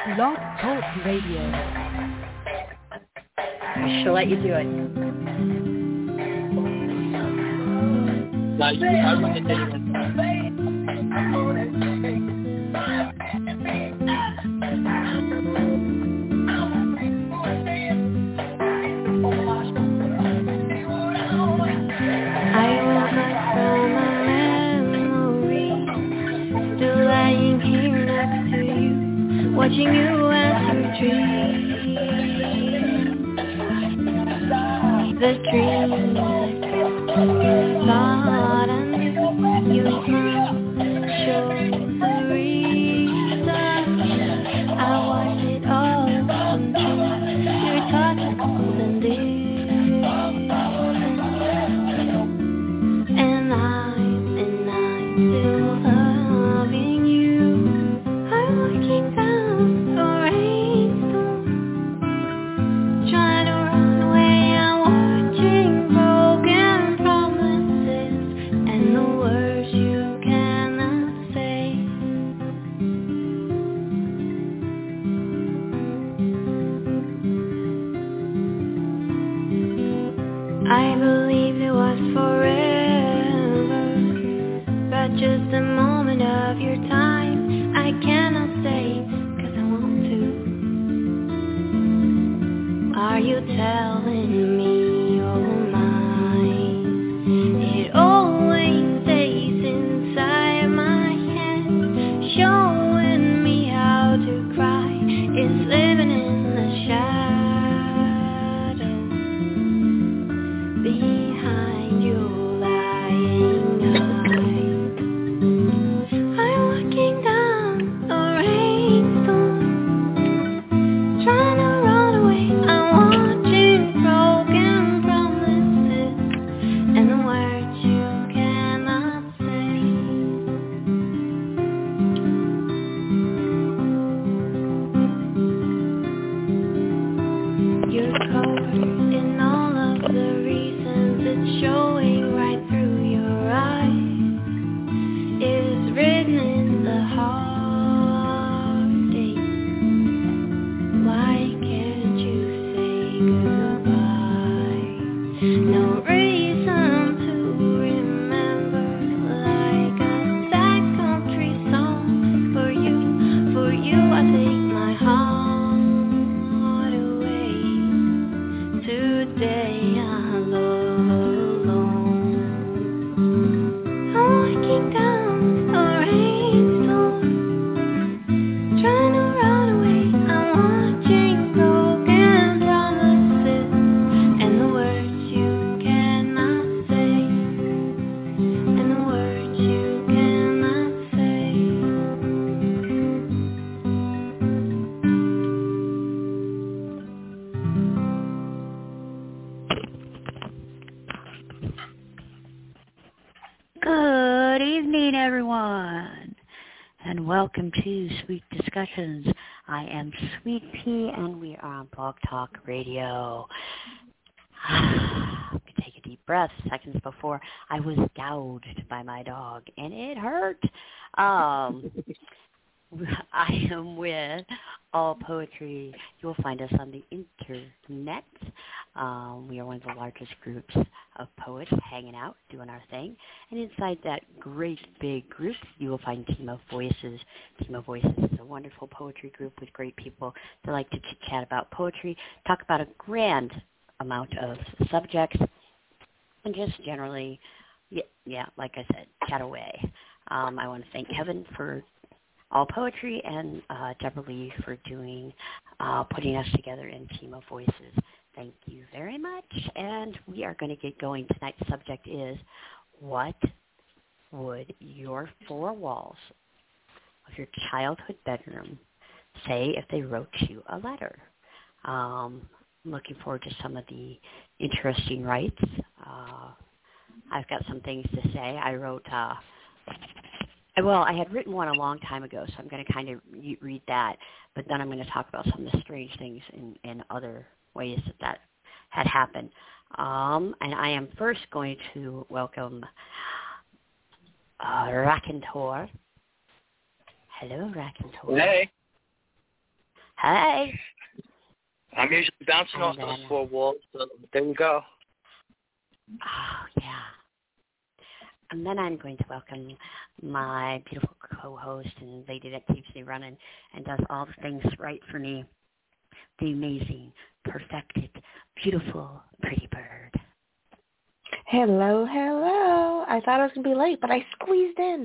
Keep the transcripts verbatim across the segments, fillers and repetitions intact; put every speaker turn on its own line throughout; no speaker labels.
Blog Talk Radio.
I shall let you do it.
Like, I wouldn't have done
watching you as you dream. The dream thought and you smile, show the reason. I watched it all come true. Your touch is golden dear. And I'm, and I'm still loving you. I'm looking down. I believed it was forever, but just a moment of your time. I cannot stay, cause I want to. Are you telling me you're mine? It always stays inside my head, showing me how to cry. It's living in the shadow. Behind your lying eyes, I'm walking down a rainstorm, trying to run away. I'm watching broken promises and the words you cannot say. You're covered in all of the it's showing right through your eyes. It's written in the heartache. Why can't you say goodbye? No reason to remember, like a sad country song. For you, for you I take my heart away. Today I love
welcome to Sweet Discussions. I am Sweet Pea, and we are on Blog Talk Radio. Take a deep breath. Seconds before, I was gouged by my dog, and it hurt. Um, I am with All Poetry. You will find us on the internet. Um, we are one of the largest groups of poets hanging out, doing our thing. And inside that great big group, you will find Team of Voices. Team of Voices is a wonderful poetry group with great people that like to chit-chat about poetry, talk about a grand amount of subjects, and just generally, yeah, yeah like I said, chat away. Um, I want to thank Kevin for All Poetry and uh, Deborah Lee for doing, uh, putting us together in Team of Voices. Thank you very much, and we are going to get going. Tonight's subject is, what would your four walls of your childhood bedroom say if they wrote you a letter? Um, I'm looking forward to some of the interesting writes. Uh, I've got some things to say. I wrote, uh, well, I had written one a long time ago, so I'm going to kind of read that, but then I'm going to talk about some of the strange things in, in other ways that that had happened. Um, and I am first going to welcome uh, Raconteur. Hello, Raconteur.
Hey.
Hey.
I'm usually bouncing
And
off
then,
those four walls, so there you go.
Oh, yeah. And then I'm going to welcome my beautiful co-host and lady that keeps me running and does all the things right for me, the amazing, perfected, beautiful, pretty bird.
Hello, hello. I thought I was going to be late, but I squeezed in.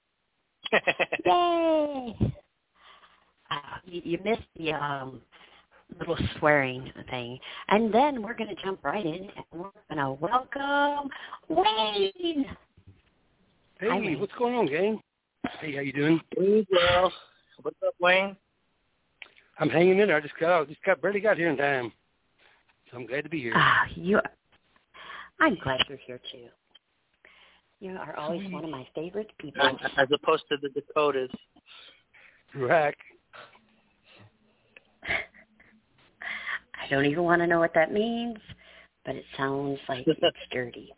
Yay! Uh, you, you missed the um, little swearing thing. And then we're going to jump right in and we're going to welcome Wayne.
Hey,
Hi, Wayne.
What's going on, gang? Hey, how you doing?
Hey, well, what's up, Wayne?
I'm hanging in there. I just got, just got barely got here in time, so I'm glad to be here.
Ah, you. I'm glad you're here too. You are always one of my favorite people.
As opposed to the Dakotas.
Right.
I don't even want to know what that means, but it sounds like it's dirty.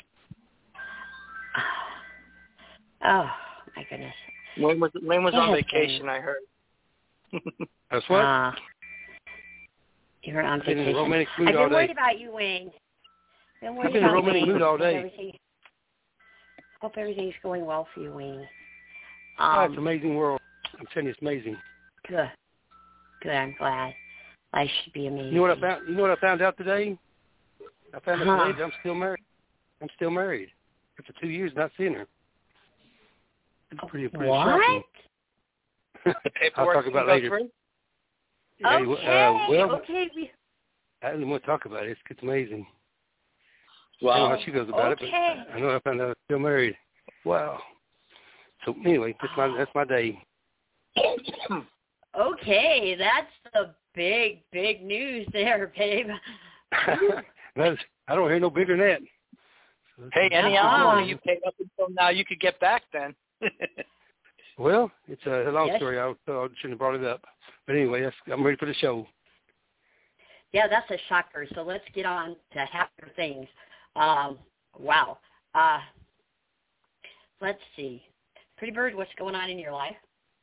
Oh, my goodness.
Wayne was Wayne was
It
on
has
vacation,
been.
I heard.
That's what?
Uh, you were on
I've been in a
vacation.
romantic mood
I've
all
been worried
day.
about you, Wayne. Been worried
I've been in a
about
romantic
Wayne.
mood all
Hope
day.
everything, hope everything's going well for you, Wayne.
Oh,
Um,
it's an amazing world. I'm telling you, it's amazing.
Good. Good, I'm glad. Life should be amazing.
You know what I found? You know what I found out today? I found out
Huh.
today that I'm still married. I'm still married after two years not seeing her. It's pretty, pretty
What?
shocking.
The
I'll
paperwork
talk about it
go
later.
through?
Hey,
Okay,
uh, well,
okay. We,
I didn't want to talk about it. It's, it's amazing. I
Wow.
don't know how she feels about
okay.
it, but I know I found out I'm still married. Wow. So anyway, that's my that's my day.
Okay, that's the big, big news there, babe.
That's, I don't hear no bigger than that.
Hey, any
Yeah.
alimony you paid up until now, you could get back then.
Well, it's a long
Yes.
story. I, I shouldn't have brought it up. But anyway, that's, I'm ready for the show.
Yeah, that's a shocker. So let's get on to happier things. Um, wow. Uh, let's see. Pretty Bird, what's going on in your life?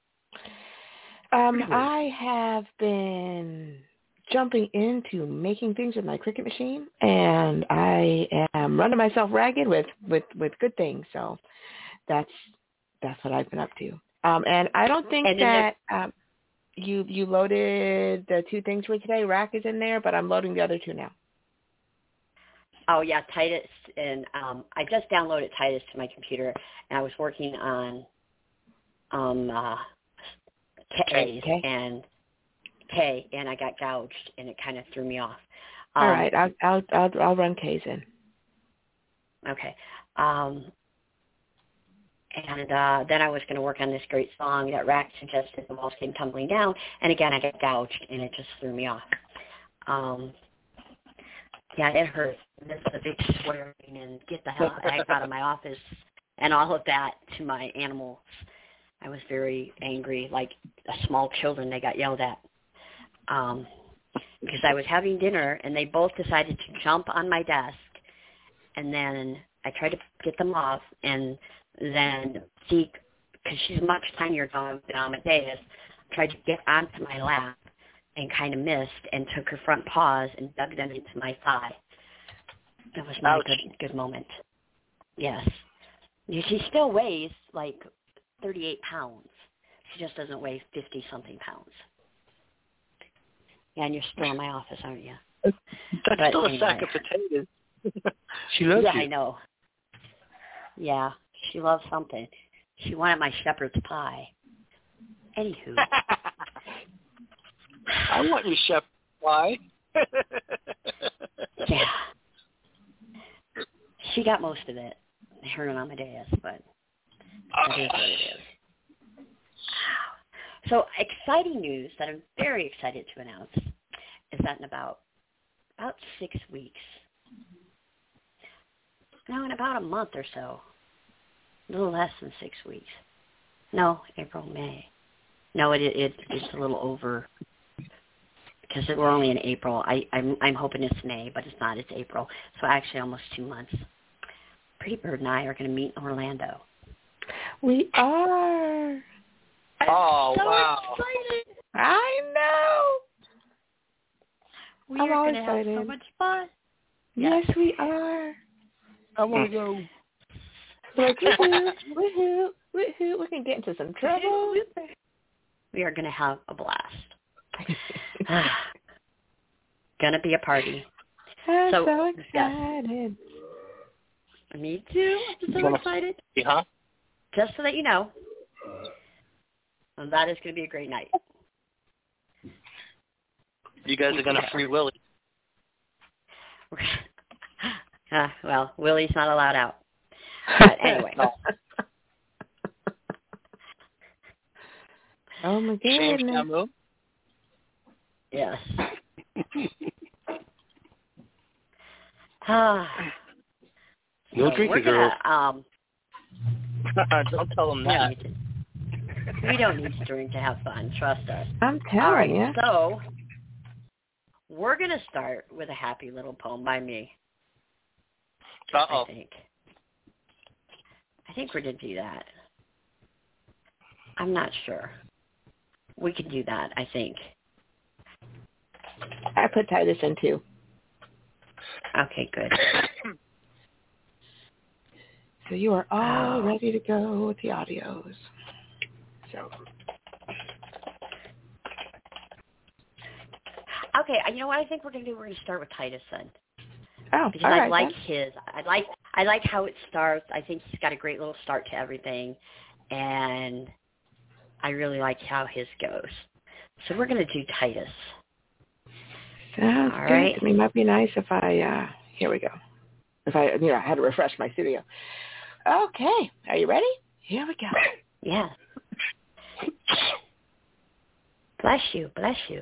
Um, I have been jumping into making things with my Cricut machine, and I am running myself ragged with, with, with good things. So that's that's what I've been up to. Um, and I don't think
And then
that um, you you loaded the two things for today. Rack is in there, but I'm loading the other two now.
Oh, yeah, Titus. And um, I just downloaded Titus to my computer, and I was working on um, uh, K,
K.
and K, and I got gouged, and it kind of threw me off. Um,
All right, I'll I'll I'll, I'll run K's in.
Okay. Um, and uh, then I was going to work on this great song that Rack suggested. The walls came tumbling down, and again I got gouged, and it just threw me off. Um, yeah, it hurt. This is a big swearing and get the hell out of my office and all of that to my animals. I was very angry, like small children. They got yelled at um, because I was having dinner, and they both decided to jump on my desk, and then I tried to get them off, and then Zeke, because she's a much tinier dog than Amadeus, tried to get onto my lap and kind of missed and took her front paws and dug them into my thigh. That was not
Ouch.
a good, good moment. Yes. She still weighs like thirty-eight pounds. She just doesn't weigh fifty-something pounds. Yeah, and you're still in my office, aren't you?
That's
But
still a
anyway.
sack of potatoes.
She loves
yeah,
you.
I know. Yeah, she loves something. She wanted my shepherd's pie. Anywho.
I want you, Chef. Why?
Yeah. She got most of it, her and Amadeus, but that is what it is. So exciting news that I'm very excited to announce is that in about about six weeks, no, in about a month or so, a little less than six weeks. No, April, May. No, it, it it's a little over because we're only in April. I, I'm I'm hoping it's May, but it's not. It's April. So actually, almost two months. Pretty Bird and I are going to meet in Orlando.
We are.
Oh,
so
wow.
excited.
I know.
We
I'm
are
all
going to have so
excited.
much fun.
Yes, we are.
I want to go.
Like, woohoo, woohoo, woohoo. We can get into some trouble.
We are going to have a blast. Gonna be a party.
I'm
so,
so excited.
Yes. Me too. I'm so excited.
Huh?
Just so that you know, that is going to be a great night.
You guys are gonna free Willie.
uh, well, Willie's not allowed out. But anyway.
Oh my
Shame
goodness.
Shamu.
Yes. Ah.
No
so
drinking,
we're
girls.
gonna, um,
Don't tell them
we don't,
that.
need to, we don't need to drink to have fun. Trust us.
I'm telling
All right,
you.
so we're going to start with a happy little poem by me.
Uh-oh.
I think. I think we're going to do that. I'm not sure. We can do that, I think.
I put Titus in too.
Okay, good.
So you are all
Oh.
ready to go with the audios. So.
Okay, you know what I think we're going to do? We're going to start with Titus then.
Oh,
Because
all
I
right,
like
then.
his. I like I like how it starts. I think he's got a great little start to everything. And I really like how his goes. So we're going to do Titus.
Sounds
All
good
right.
to me. Might be nice if I, uh, here we go. If I, you know, I had to refresh my studio. Okay. Are you ready? Here we go.
Yeah. Bless you. Bless you.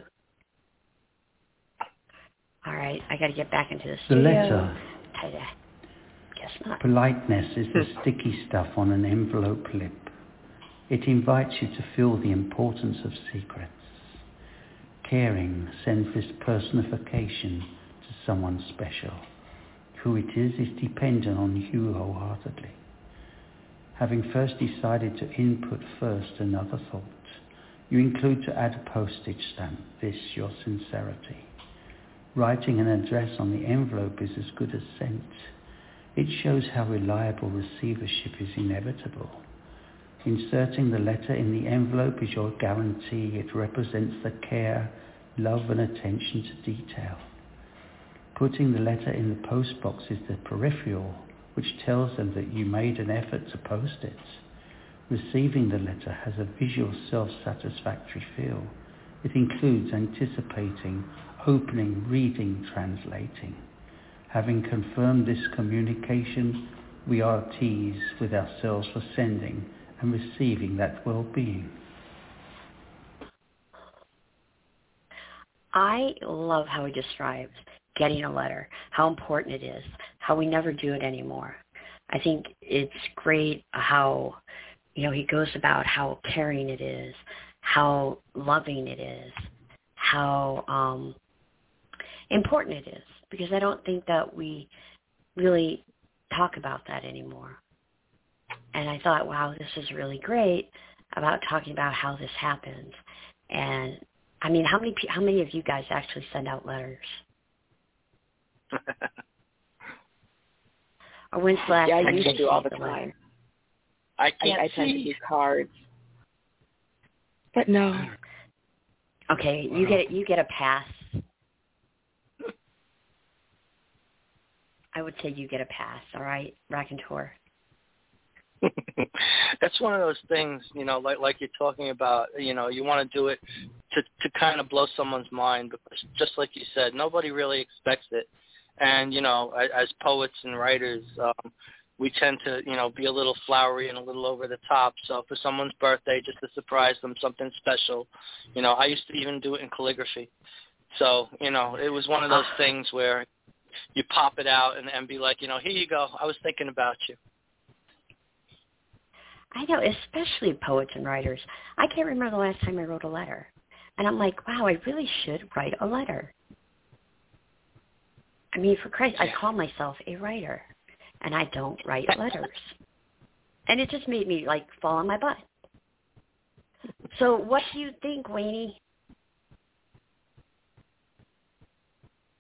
All right. I got to get back into the
The
studio.
letter.
Titus. Guess not.
Politeness is the sticky stuff on an envelope lip. It invites you to feel the importance of secrets. Caring sends this personification to someone special. Who it is is dependent on you wholeheartedly. Having first decided to input first another thought, you include to add a postage stamp, this your sincerity. Writing an address on the envelope is as good as sent. It shows how reliable receivership is inevitable. Inserting the letter in the envelope is your guarantee. It represents the care, love and attention to detail. Putting the letter in the postbox is the peripheral, which tells them that you made an effort to post it. Receiving the letter has a visual self-satisfactory feel. It includes anticipating, opening, reading, translating. Having confirmed this communication, we are at ease with ourselves for sending and receiving that well-being.
I love how he describes getting a letter, how important it is, how we never do it anymore. I think it's great how, you know, he goes about how caring it is, how loving it is, how um, important it is, because I don't think that we really talk about that anymore. And I thought, wow, this is really great about talking about how this happens. And I mean, how many how many of you guys actually send out letters? Or when's the last
Yeah,
time
I used
you
to do all the
received a letter?
time.
I
I,
can't
I tend to
see.
do cards. But no.
Okay, you get you get a pass. I would say you get a pass. All right, Raconteur.
That's one of those things, you know, like like you're talking about. You know, you want to do it to to kind of blow someone's mind, because just like you said, nobody really expects it. And you know, as, as poets and writers, um, we tend to, you know, be a little flowery and a little over the top. So for someone's birthday, just to surprise them, something special. You know, I used to even do it in calligraphy. So you know, it was one of those things where you pop it out and, and be like, you know, here you go. I was thinking about you.
I know, especially poets and writers. I can't remember the last time I wrote a letter. And I'm like, wow, I really should write a letter. I mean, for Christ, I call myself a writer, and I don't write letters. And it just made me, like, fall on my butt. So what do you think, Wayne?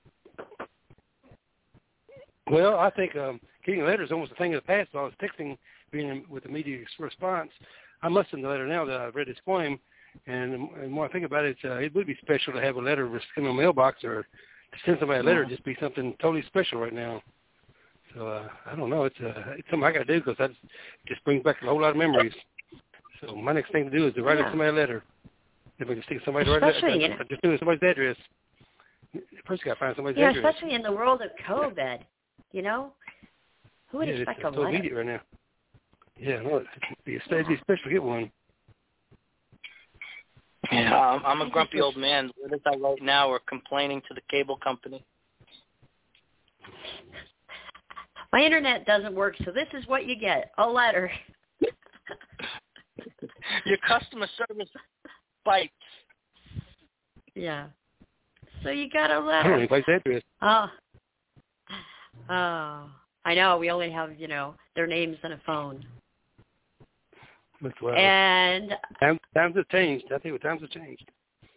Well, I think um, getting letters is almost a thing of the past. I was texting, being with immediate response. I must send the letter now that I've read his poem, and, and the more I think about it, uh, it would be special to have a letter in a mailbox or to send somebody a letter.
Yeah.
Just be something totally special right now. So uh, I don't know. It's, uh, it's something I got to do because that just brings back a whole lot of memories. So my next thing to do is to write
Yeah.
somebody a letter. If I can stick somebody to write a
Especially,
letter,
you know,
just do somebody's address. First, got to find somebody's
yeah,
address.
especially in the world of COVID, you know? Who would
yeah,
expect
it's
a
so
letter?
immediate right now. Yeah, no, it'd be, it'd be special to get one.
Yeah, I'm, I'm a grumpy old man. What is I right now? We're complaining to the cable company.
My internet doesn't work, so this is what you get, a letter.
Your customer service bites.
Yeah. So you got a
I don't
letter.
know anybody's address.
Oh. Oh. I know, we only have, you know, their names and a phone.
That's wow.
And
Times, times have changed. I think times have changed.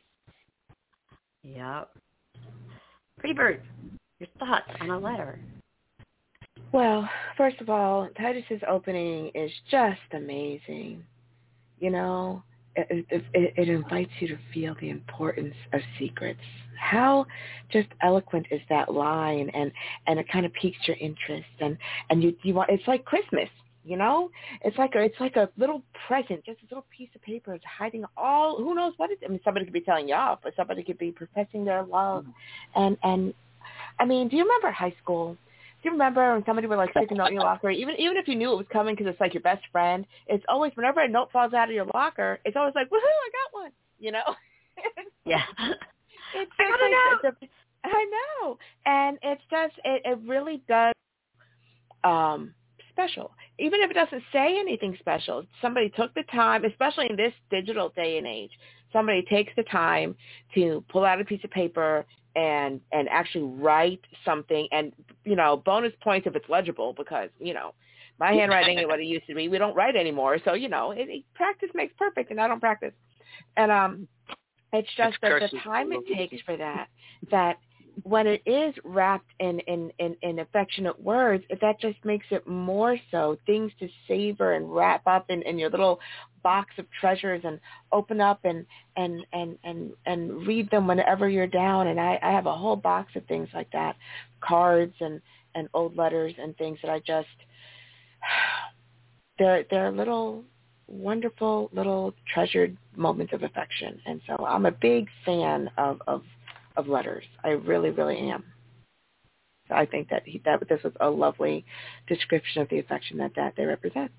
yeah. Pretty Bird, your thoughts on a letter?
Well, first of all, Titus's opening is just amazing. You know, it, it, it, it invites you to feel the importance of secrets. How just eloquent is that line, and, and it kind of piques your interest, and, and you you want it's like Christmas, you know. It's like a, it's like a little present, just a little piece of paper. It's hiding all who knows what it. I mean, somebody could be telling you off, but somebody could be professing their love, and and I mean, do you remember high school? Do you remember when somebody would like stick a note in your locker? Even even if you knew it was coming because it's like your best friend, it's always whenever a note falls out of your locker, it's always like, woohoo, I got one, you know?
Yeah.
It's
I
just
got
like,
a
it's a, I know, and it's just it, it really does um, special. Even if it doesn't say anything special, somebody took the time, especially in this digital day and age. Somebody takes the time to pull out a piece of paper and and actually write something, and you know, bonus points if it's legible, because you know my handwriting ain't what it used to be. We don't write anymore, so you know it, it, practice makes perfect, and I don't practice. And um, it's just
It's
that the time it takes for that, that when it is wrapped in, in, in, in affectionate words, that just makes it more so things to savor and wrap up in, in your little box of treasures and open up and, and, and, and, and read them whenever you're down. And I, I have a whole box of things like that, cards and, and old letters and things that I just, they're, they're little wonderful little treasured moments of affection. And so I'm a big fan of, of, of letters. I really, really am. So I think that he, that this was a lovely description of the affection that, that they represent.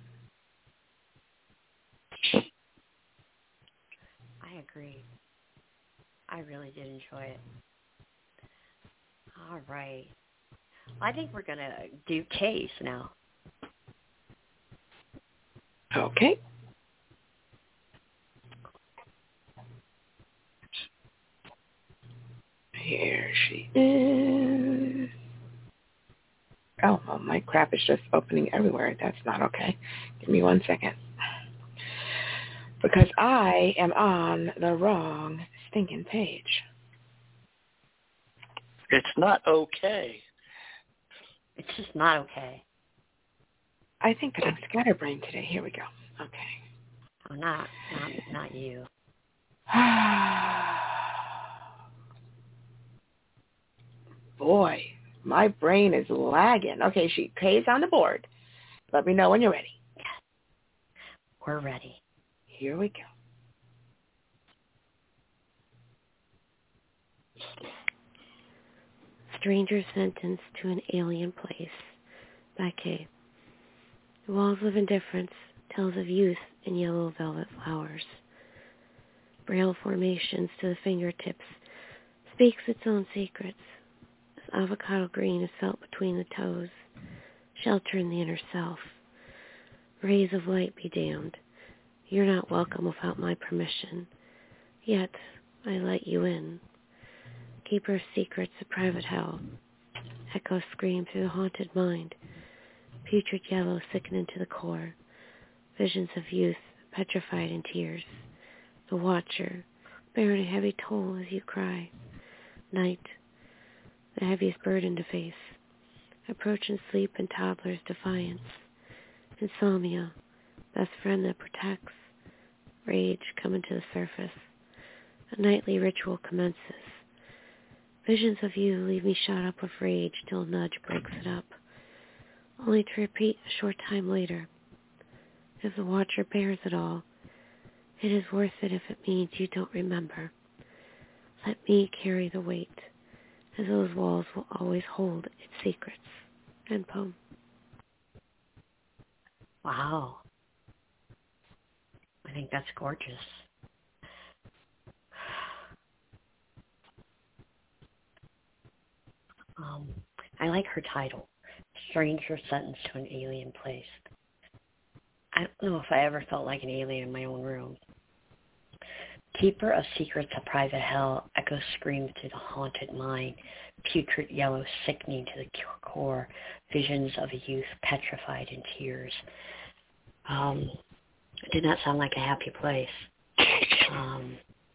I agree. I really did enjoy it. All right. I think we're going to do Case now.
Okay. Here she is. Oh, well, my crap is just opening everywhere. That's not okay. Give me one second. Because I am on the wrong stinking page.
It's not okay.
It's just not okay.
I think that I'm scatterbrained today. Here we go. Okay.
Oh, not, not, not you.
Boy, my brain is lagging. Okay, she pays on the board. Let me know when you're ready.
Yes. We're ready.
Here we go.
Stranger sentenced to an alien place by Kay. The walls of indifference tells of youth in yellow velvet flowers. Braille formations to the fingertips speaks its own secrets. As avocado green is felt between the toes, shelter in the inner self. Rays of light be damned. You're not welcome without my permission. Yet I let you in. Keeper of secrets, a private hell. Echoes scream through the haunted mind. Putrid yellow sickening to the core. Visions of youth petrified in tears. The watcher, bearing a heavy toll as you cry. Night, the heaviest burden to face. Approach and sleep and toddler's defiance. Insomnia, best friend that protects. Rage coming to the surface. A nightly ritual commences. Visions of you leave me shot up with rage till a nudge breaks it up, only to repeat a short time later. If the watcher bears it all, it is worth it if it means you don't remember. Let me carry the weight, as those walls will always hold its secrets. End poem.
Wow. I think that's gorgeous. Um, I like her title, Stranger Sentenced to an Alien Place. I don't know if I ever felt like an alien in my own room. Keeper of secrets, a private hell, echoes scream through the haunted mind, putrid yellow sickening to the core, visions of a youth petrified in tears. Um, it did not sound like a happy place. Um,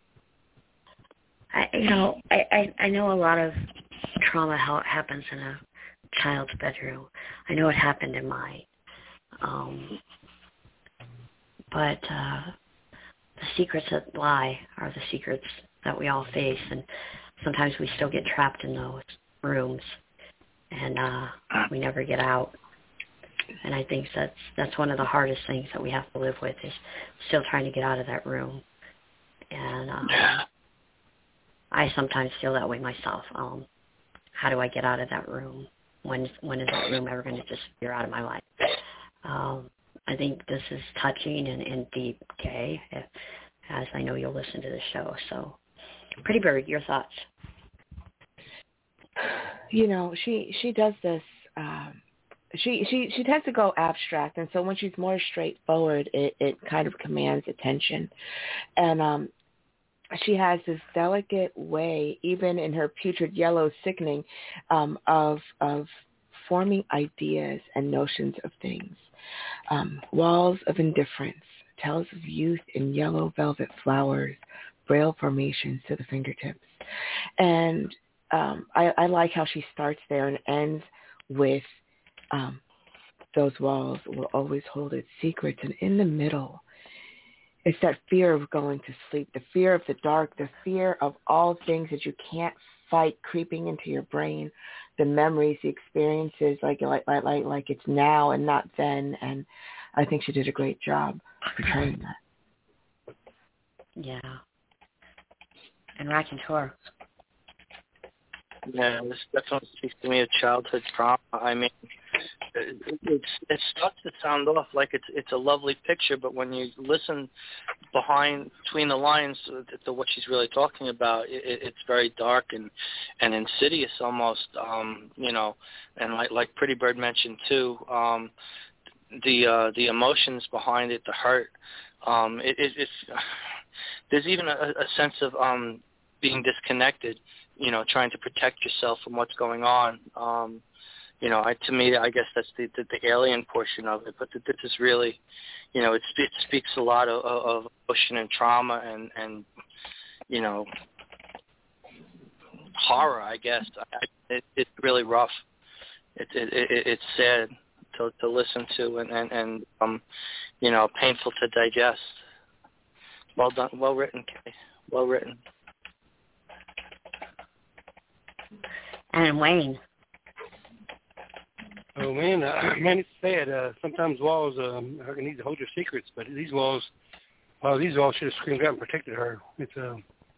I, you know, I, I, I know a lot of trauma how it happens in a child's bedroom. I know it happened in mine. Um, but uh, the secrets that lie are the secrets that we all face, and sometimes we still get trapped in those rooms, and uh, we never get out. And I think that's that's one of the hardest things that we have to live with, is still trying to get out of that room. And um, I sometimes feel that way myself. Um, how do I get out of that room? When when is that room ever going to disappear out of my life? Um, I think this is touching and, and deep, Kay, as I know you'll listen to the show. So, Pretty Bird, your thoughts?
You know, she she does this. Um, she she she tends to go abstract, and so when she's more straightforward, it it kind of commands attention, and um, she has this delicate way, even in her putrid yellow sickening, um, of of forming ideas and notions of things. Um, walls of indifference tells of youth in yellow velvet flowers, braille formations to the fingertips. And um, I, I like how she starts there and ends with um, those walls will always hold its secrets. And in the middle, it's that fear of going to sleep, the fear of the dark, the fear of all things that you can't fight creeping into your brain, the memories, the experiences, like like like like, like it's now and not then. And I think she did a great job portraying that.
Yeah. And Raconteur.
Yeah, this definitely speaks to me of childhood trauma. I mean, it, it's, it starts to sound off like it's it's a lovely picture, but when you listen behind, between the lines to what she's really talking about, it, it's very dark and, and insidious almost, um, you know, and like, like Pretty Bird mentioned too, um, the uh, the emotions behind it, the hurt, um, it, it, it's, there's even a, a sense of um, being disconnected, you know, trying to protect yourself from what's going on. Um, you know, I, to me, I guess that's the, the, the alien portion of it. But this is really, you know, it, it speaks a lot of, of emotion and trauma and, and, you know, horror, I guess. It, it's really rough. It, it, it, it's sad to, to listen to and, and, and, um, you know, painful to digest. Well done. Well written, Kay. Well written.
And Wayne.
Oh man, uh, man, it's sad. Uh, sometimes walls um, are need to hold your secrets, but these walls, well, these walls should have screamed out and protected her. It's uh,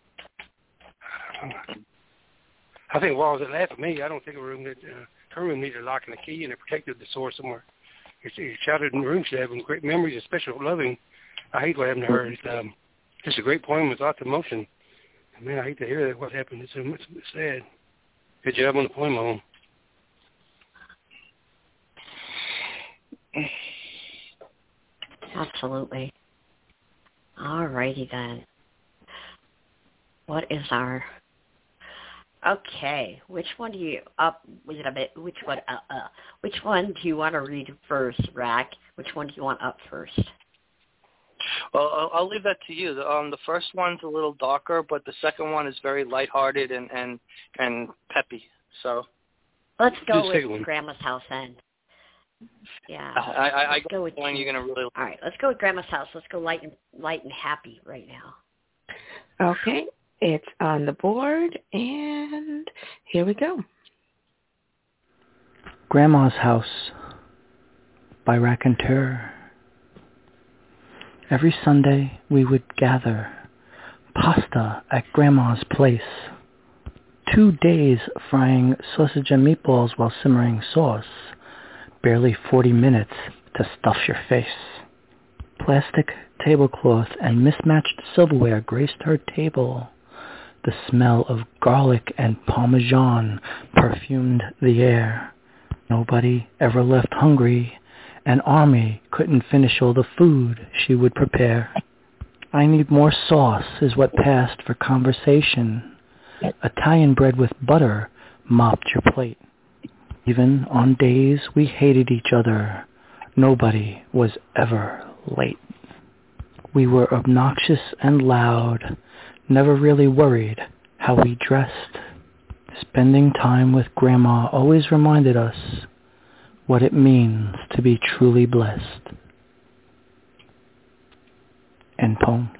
I think walls that laugh at me. I don't think a room that uh, her room needed a lock and a key and it protected the source somewhere. Your, your childhood in the room should have great memories, especially loving. I hate what happened to her. It's um, just a great poem with lots of emotion. And man, I hate to hear that what happened. It's, um, it's, it's sad. Good job on the poem, home.
Absolutely. All righty then. What is our... Okay, which one do you up? Was it a bit? Which one? Uh, uh, which one do you want to read first, Rack? Which one do you want up first?
Well, I'll, I'll leave that to you. The, um, the first one's a little darker, but the second one is very lighthearted and and and peppy. So.
Let's go
Do the
with
second one.
Grandma's house then. Yeah.
I, I, I
let's go with
one you're gonna really.
All right, let's go with Grandma's house. Let's go light and light and happy right now.
Okay, it's on the board, and here we go.
Grandma's House by Raconteur. Every Sunday we would gather, pasta at Grandma's place. Two days frying sausage and meatballs while simmering sauce. Barely forty minutes to stuff your face. Plastic tablecloth and mismatched silverware graced her table. The smell of garlic and Parmesan perfumed the air. Nobody ever left hungry. An army couldn't finish all the food she would prepare. I need more sauce is what passed for conversation. Italian bread with butter mopped your plate. Even on days we hated each other, nobody was ever late. We were obnoxious and loud, never really worried how we dressed. Spending time with Grandma always reminded us what it means to be truly blessed. End poem.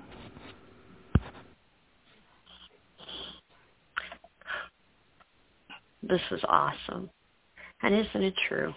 This is awesome. And isn't it true?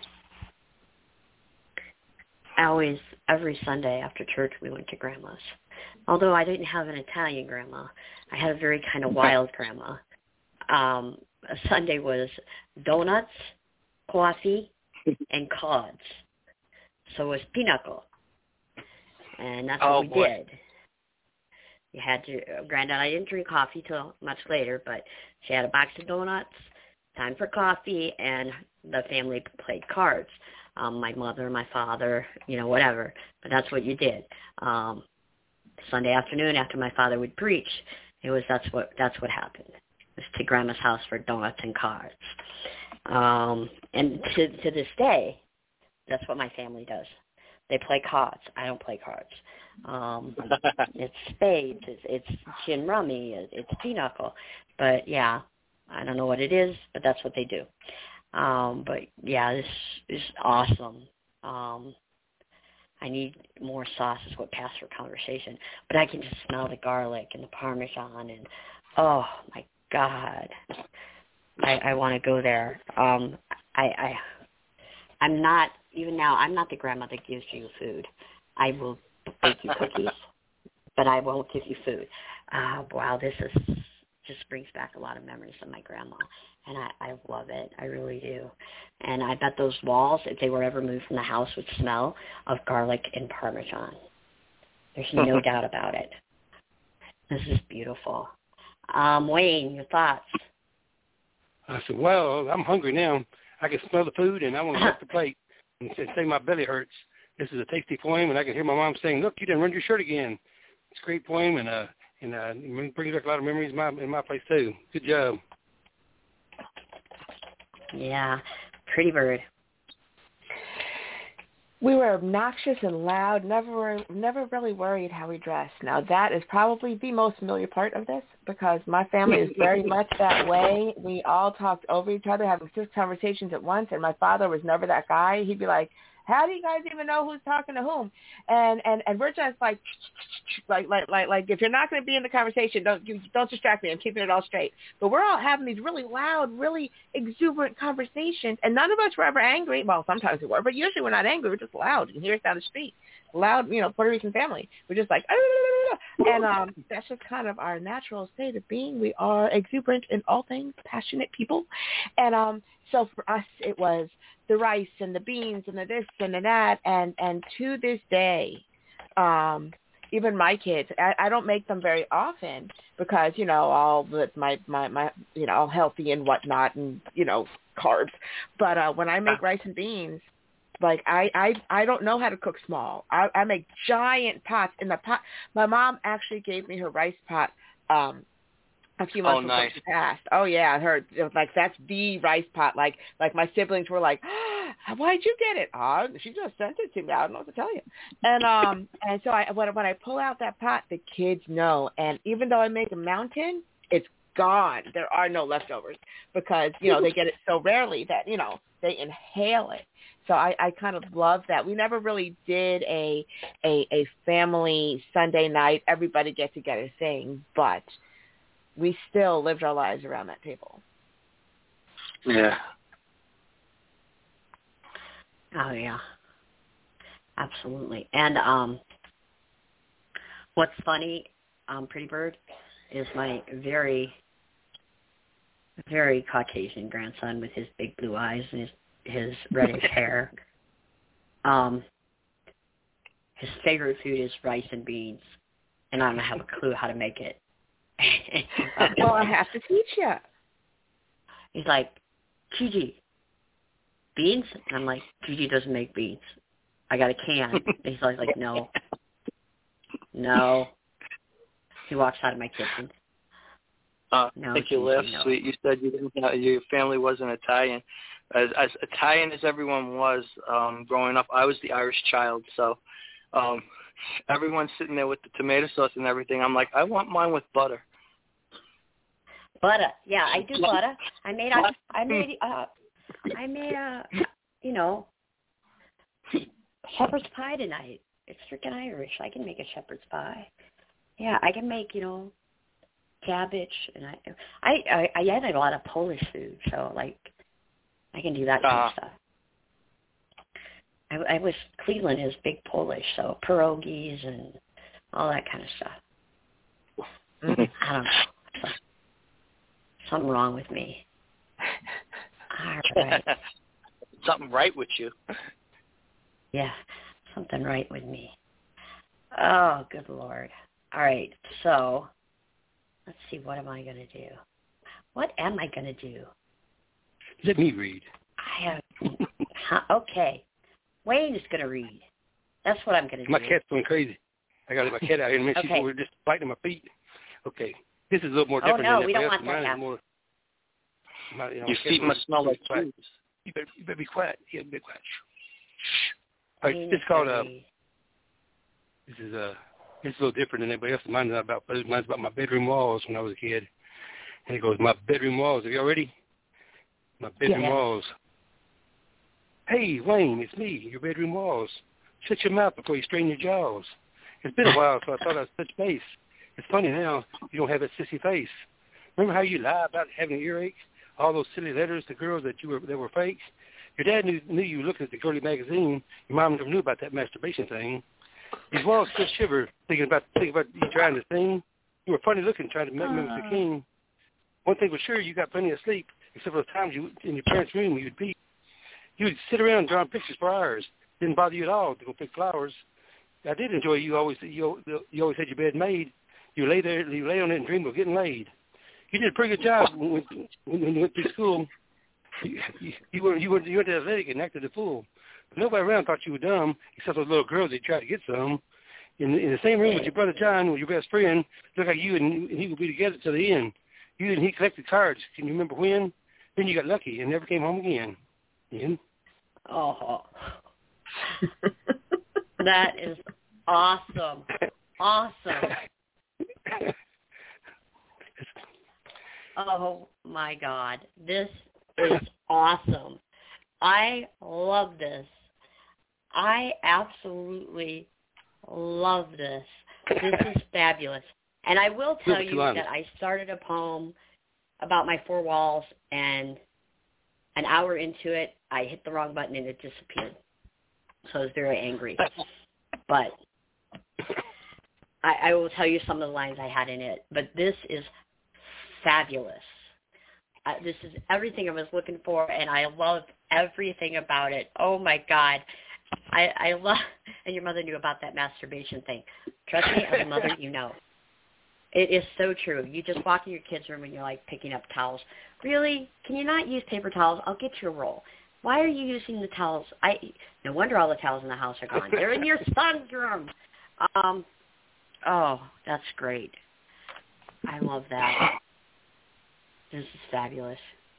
I always, every Sunday after church, we went to Grandma's. Although I didn't have an Italian grandma, I had a very kind of wild grandma. Um, Sunday was donuts, coffee, and cards. So it was pinochle. And that's
Oh,
what we
boy.
did. You had to, Granddad, I didn't drink coffee till much later, but she had a box of donuts, time for coffee, and the family played cards. Um, my mother, my father, you know, whatever. But that's what you did. Um, Sunday afternoon after my father would preach, it was that's what that's what happened. It was to Grandma's house for donuts and cards. Um, and to to this day, that's what my family does. They play cards. I don't play cards. Um, it's spades. It's, it's gin rummy. It's pinochle. But yeah, I don't know what it is, but that's what they do. Um, but yeah, this is awesome. Um, I need more sauce is what passed for conversation. But I can just smell the garlic and the Parmesan and, oh, my God. I, I want to go there. Um, I, I, I'm not, even now, I'm not the grandma that gives you food. I will bake you cookies, but I won't give you food. Uh, wow, this is just brings back a lot of memories of my grandma. And I, I love it. I really do. And I bet those walls, if they were ever moved from the house, would smell of garlic and Parmesan. There's no doubt about it. This is beautiful. Um, Wayne, your thoughts?
I said, well, I'm hungry now. I can smell the food, and I want to lick the plate and say my belly hurts. This is a tasty poem, and I can hear my mom saying, look, you didn't run your shirt again. It's a great poem, and uh, and uh, it brings back a lot of memories in my, in my place, too. Good job.
Yeah, pretty bird.
We were obnoxious and loud, never never really worried how we dressed. Now, that is probably the most familiar part of this because my family is very much that way. We all talked over each other, having six conversations at once, and my father was never that guy. He'd be like, how do you guys even know who's talking to whom? And and, and we're just like, like, like, like, like, if you're not going to be in the conversation, don't you, don't distract me. I'm keeping it all straight. But we're all having these really loud, really exuberant conversations, and none of us were ever angry. Well, sometimes we were, but usually we're not angry. We're just loud. You can hear us down the street. Loud, you know, Puerto Rican family. We're just like, and um, that's just kind of our natural state of being. We are exuberant in all things, passionate people. And um, so for us, it was the rice and the beans and the this and the that. And, and to this day, um, even my kids, I, I don't make them very often because, you know, all the, my, my, my, you know, all healthy and whatnot and, you know, carbs. But uh, when I make rice and beans, like I, I, I don't know how to cook small. I, I make giant pots in the pot. My mom actually gave me her rice pot um, a few months
Oh,
before
nice.
she passed. Oh yeah, her like that's the rice pot. Like like my siblings were like, oh, why'd you get it? Oh, she just sent it to me. I don't know what to tell you. And um and so I when when I pull out that pot, the kids know. And even though I make a mountain, it's gone. There are no leftovers because, you know, they get it so rarely that, you know, they inhale it. So I, I kind of love that. We never really did a, a a family Sunday night, everybody get together thing, but we still lived our lives around that table.
Yeah.
Oh, yeah. Absolutely. And um, what's funny, um, Pretty Bird, is my very, very Caucasian grandson with his big blue eyes and his, his reddish hair. Um, his favorite food is rice and beans, and I don't have a clue how to make it.
Well, I have to teach you.
He's like, Gigi, beans? And I'm like, Gigi doesn't make beans. I got a can. And he's like, like, no. No. He walks out of my kitchen.
Uh,
no,
make you laugh,
no.
sweet. You said you didn't have, your family wasn't Italian. As, as Italian as everyone was um, growing up, I was the Irish child. So um, everyone's sitting there with the tomato sauce and everything. I'm like, I want mine with butter.
Butter, yeah, I do butter. I made, I, I made, uh, I made a, you know, shepherd's pie tonight. It's freaking Irish. I can make a shepherd's pie. Yeah, I can make, you know, cabbage, and I, I, I, I added a lot of Polish food, so like, I can do that kind uh, of stuff. I, I was Cleveland is big Polish, so pierogies and all that kind of stuff. I don't know. So, something wrong with me. All right.
Something right with you.
Yeah, something right with me. Oh, good Lord. All right, so let's see. What am I going to do? What am I going to do?
Let me read.
I have. Huh, okay. Wayne is going to read. That's what I'm going to do.
My cat's going crazy. I got to let my cat out here in a minute.
Okay.
She's over just biting my feet. Okay. This is a little more different
oh, no,
than
we don't
else.
want that
Mine
happen.
more, my, you know,
Your feet must smell like cheese.
You better, you better be quiet. Yeah, be quiet. All right, this is called, uh, this is, uh, it's a little different than anybody else. Mine's not about food. Mine's about my bedroom walls when I was a kid. And it goes, my bedroom walls. Are y'all ready? My bedroom
yeah.
walls. Hey, Wayne, it's me, your bedroom walls. Shut your mouth before you strain your jaws. It's been a while, so I thought I'd touch base. It's funny now you don't have that sissy face. Remember how you lie about having an earache? All those silly letters to girls that you were that were fake? Your dad knew, knew you were looking at the girly magazine. Your mom never knew about that masturbation thing. These walls still shiver, thinking about thinking about you trying to sing. You were funny looking, trying to make uh. Mister King. One thing was sure, you got plenty of sleep, except for the times you in your parents' room you'd be. You would sit around drawing pictures for hours. Didn't bother you at all to go pick flowers. I did enjoy you always. You, you always had your bed made. You lay there, you lay on it and dream of getting laid. You did a pretty good job when, when, when you went through school. You, you, you, were, you, were, you went to athletic and acted a fool. But nobody around thought you were dumb, except those little girls that tried to get some. In, in the same room with your brother John, with your best friend, looked like you and, and he would be together to the end. You and he collected cards. Can you remember when? Then you got lucky and never came home again. Ian?
Oh. That is awesome. Awesome. Oh, my God. This is awesome. I love this. I absolutely love this. This is fabulous. And I will tell you that I started a poem about my four walls, and an hour into it, I hit the wrong button and it disappeared. So I was very angry. But I, I will tell you some of the lines I had in it. But this is fabulous. Uh, this is everything I was looking for, and I love everything about it. Oh, my God. I, I love, and your mother knew about that masturbation thing. Trust me, as a mother, you know. It is so true. You just walk in your kid's room and you're like picking up towels. Really? Can you not use paper towels? I'll get you a roll. Why are you using the towels? I no wonder all the towels in the house are gone. They're in your son's room. Um, oh, that's great. I love that. This is fabulous.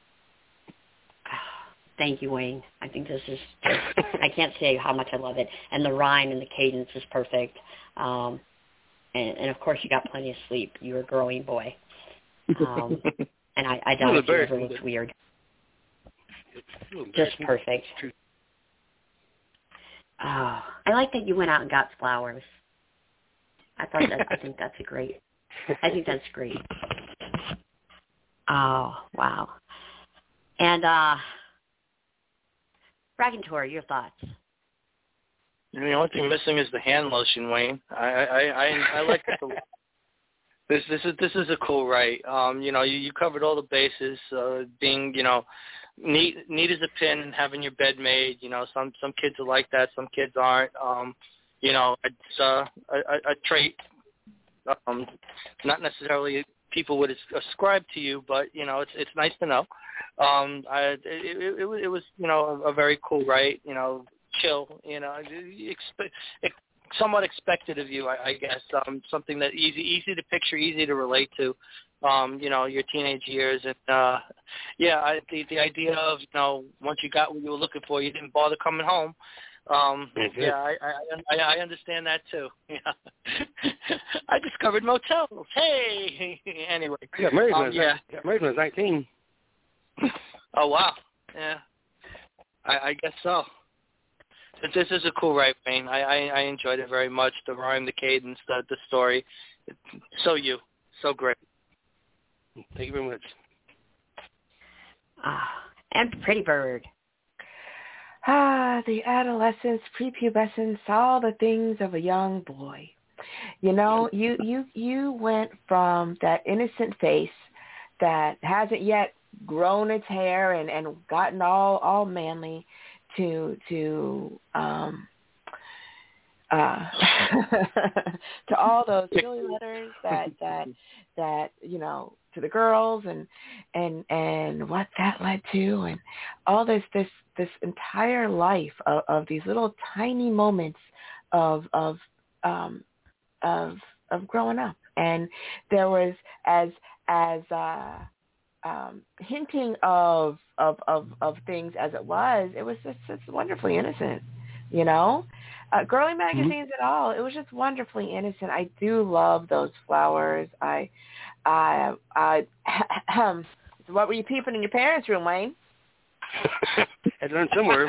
Thank you, Wayne. I think this is just, I can't say how much I love it. And the rhyme and the cadence is perfect. Um, and, and, of course, you got plenty of sleep. You're a growing boy. Um, and I, I doubt if you ever looked weird. Just perfect. Oh, I like that you went out and got flowers. I thought that. I think that's a great. I think that's great. Oh wow! And uh, Ragantor, your thoughts?
The only thing missing is the hand lotion, Wayne. I I I, I like the, this. This is this is a cool write. Um, you know, you, you covered all the bases. Uh, being, you know, neat neat as a pin and having your bed made. You know, some some kids are like that. Some kids aren't. Um, you know, it's uh, a, a trait. Um, not necessarily people would ascribe to you, but you know, it's it's nice to know. Um, I it, it, it, it was you know a, a very cool write. You know. Chill, you know, expect, somewhat expected of you, I, I guess. Um, something that easy, easy to picture, easy to relate to. Um, you know, your teenage years, and uh, yeah, I, the the idea of you know once you got what you were looking for, you didn't bother coming home. Um, yeah, I, I I understand that too. Yeah. I discovered motels. Hey, anyway.
Yeah, married when
um, yeah.
I was, married when I was nineteen.
Oh wow, yeah, I, I guess so. But this is a cool write, Wayne. I, I I enjoyed it very much. The rhyme, the cadence, the the story. It's so you, so great.
Thank you very much.
Ah, and Pretty Bird.
Ah, the adolescence, prepubescence, all the things of a young boy. You know, you you you went from that innocent face that hasn't yet grown its hair and, and gotten all, all manly to to um uh to all those silly letters that that that you know to the girls and and and what that led to, and all this this this entire life of, of these little tiny moments of of um of of growing up. And there was as as uh Um, hinting of, of of of things as it was, it was just, just wonderfully innocent, you know. Uh, girly magazines mm-hmm. at all, it was just wonderfully innocent. I do love those flowers. I, I, I. What were you peeping in your parents' room, Wayne?
I learned somewhere.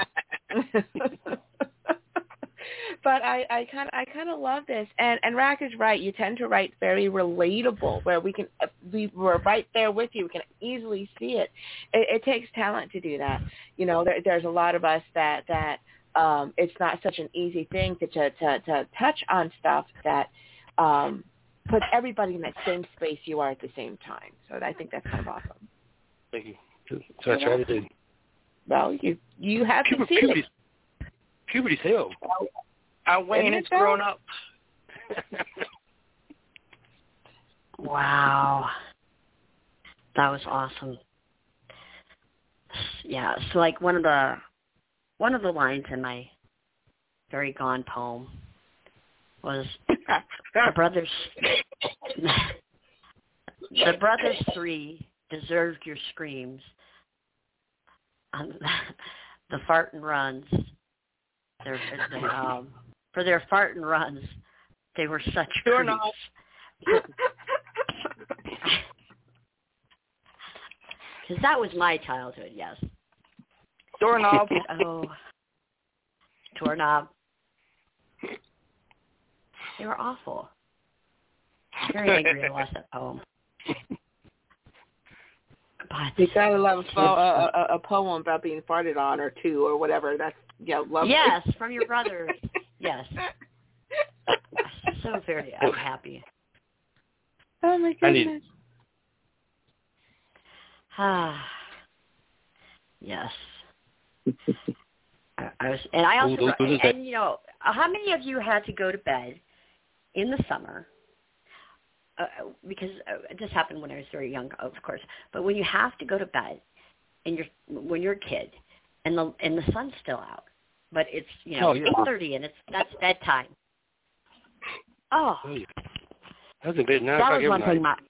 But I, I kind of, I kind of love this, and and Rack is right. You tend to write very relatable, where we can, we were right there with you. We can easily see it. It, it takes talent to do that. You know, there, there's a lot of us that that um, it's not such an easy thing to to to, to touch on stuff that um, puts everybody in that same space you are at the same time. So I think that's kind of awesome.
Thank you. So I try to do.
Well, you you have
Puber,
succeeded.
Puberty's, puberty's hell.
Our Wayne has grown up.
Wow. That was awesome. Yeah, so like one of the one of the lines in my Very Gone poem was the brothers the brothers three deserved your screams. Um, the fart and runs. Their, their, um, for their fart and runs, they were such
sure
creeps. Because that was my childhood, yes.
Doorknob.
Oh, doorknob. They were awful. Very angry I lost that poem. But
you gotta love a, a, a, a poem about being farted on, or two, or whatever. That's yeah, lovely.
Yes, from your brother. Yes. So very unhappy.
Oh my goodness.
Ah. Yes. I, I was, and I also, and, and you know, how many of you had to go to bed in the summer? Uh, because uh, this happened when I was very young, of course. But when you have to go to bed, and you're when you're a kid, and the and the sun's still out, but it's you know
oh, yeah.
eight thirty, and it's that's bedtime. Oh,
oh yeah. I was in bed now.
That was one
night.
thing. My,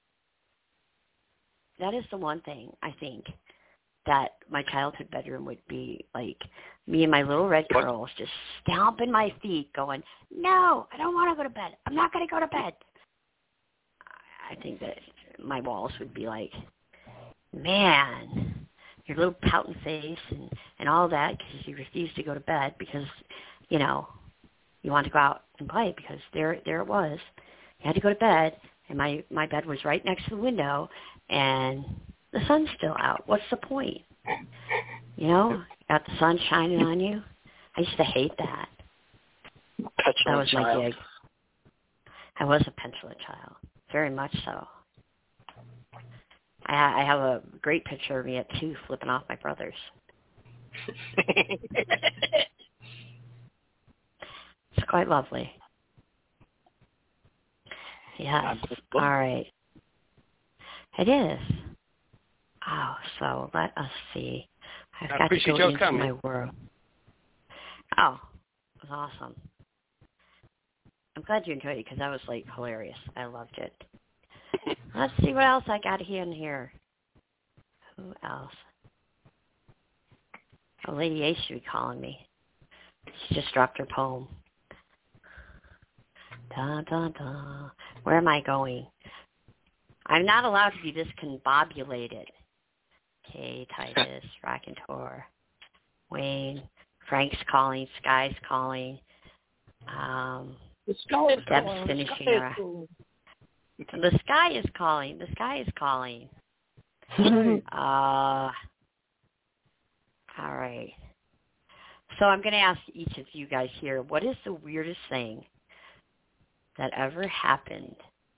that is the one thing I think that my childhood bedroom would be like. Me and my little red curls just stomping my feet, going, "No, I don't want to go to bed. I'm not going to go to bed." I think that my walls would be like, man, your little pouting face and, and all that because you refused to go to bed because, you know, you wanted to go out and play because there there it was. You had to go to bed, and my, my bed was right next to the window, and the sun's still out. What's the point? You know, got the sun shining on you. I used to hate that.
Petulant
that was my
child.
gig. I was a petulant child, very much so. I, I have a great picture of me at two flipping off my brothers. It's quite lovely. Yes. All right. It is. Oh, so let us see. I've
I
got
appreciate
to go
your
into
comment.
my world. Oh, it was awesome. I'm glad you enjoyed it because that was like hilarious. I loved it. Let's see what else I got here in here. Who else? Oh, Lady A should be calling me. She just dropped her poem. Da, da, da. Where am I going? I'm not allowed to be discombobulated. Okay, Titus, Raconteur, Wayne, Frank's calling, Sky's calling. Um,
The sky is
Deb's
calling.
finishing
The sky
her.
is calling.
The sky is calling. The sky is calling. uh, all right. So I'm going to ask each of you guys here, what is the weirdest thing that ever happened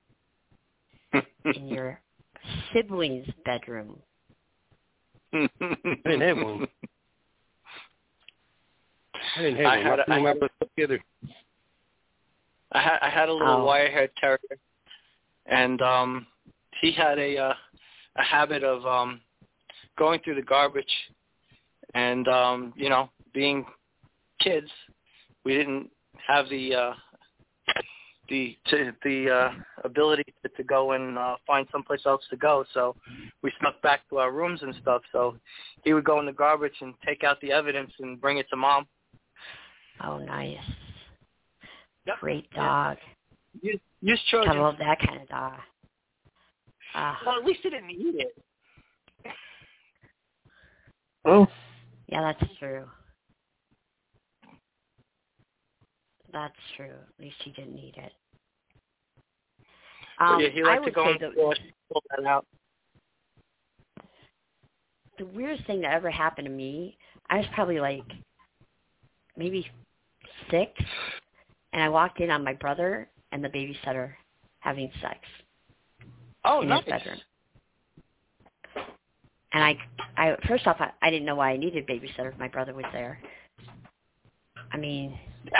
in your siblings' bedroom?
I didn't have one. I didn't have
I
one.
had a-
My
I
my
had-
brothers together.
I had I had a little
Oh.
wire-haired terrier, and um, he had a uh, a habit of um, going through the garbage, and um, you know, being kids, we didn't have the uh, the to, the uh, ability to, to go and uh, find someplace else to go. So we snuck back to our rooms and stuff. So he would go in the garbage and take out the evidence and bring it to Mom.
Oh, nice.
Yep.
Great dog.
Use, use
I
Trojan.
love that kind of dog. Uh,
Well, at least he didn't eat it.
Oh.
yeah, that's true. That's true. At least he didn't eat it. Um,
But yeah, he
I
liked to
would
go
say
in
the,
the store and pull that out.
the weirdest thing that ever happened to me, I was probably like maybe six, and I walked in on my brother and the babysitter having sex
Oh,
in
nice.
his bedroom. And I, I first off, I, I didn't know why I needed a babysitter if my brother was there. I mean,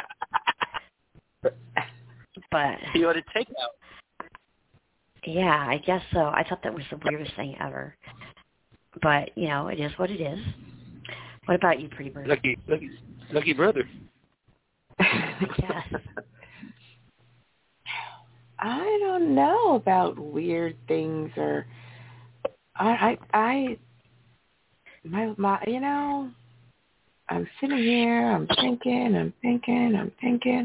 but
You ought to take out.
yeah, I guess so. I thought that was the weirdest thing ever. But, you know, it is what it is. What about you, Pretty Bird?
Lucky, lucky, lucky brother.
Yes.
I don't know about weird things or I I I my my you know I'm sitting here, I'm thinking, I'm thinking, I'm thinking.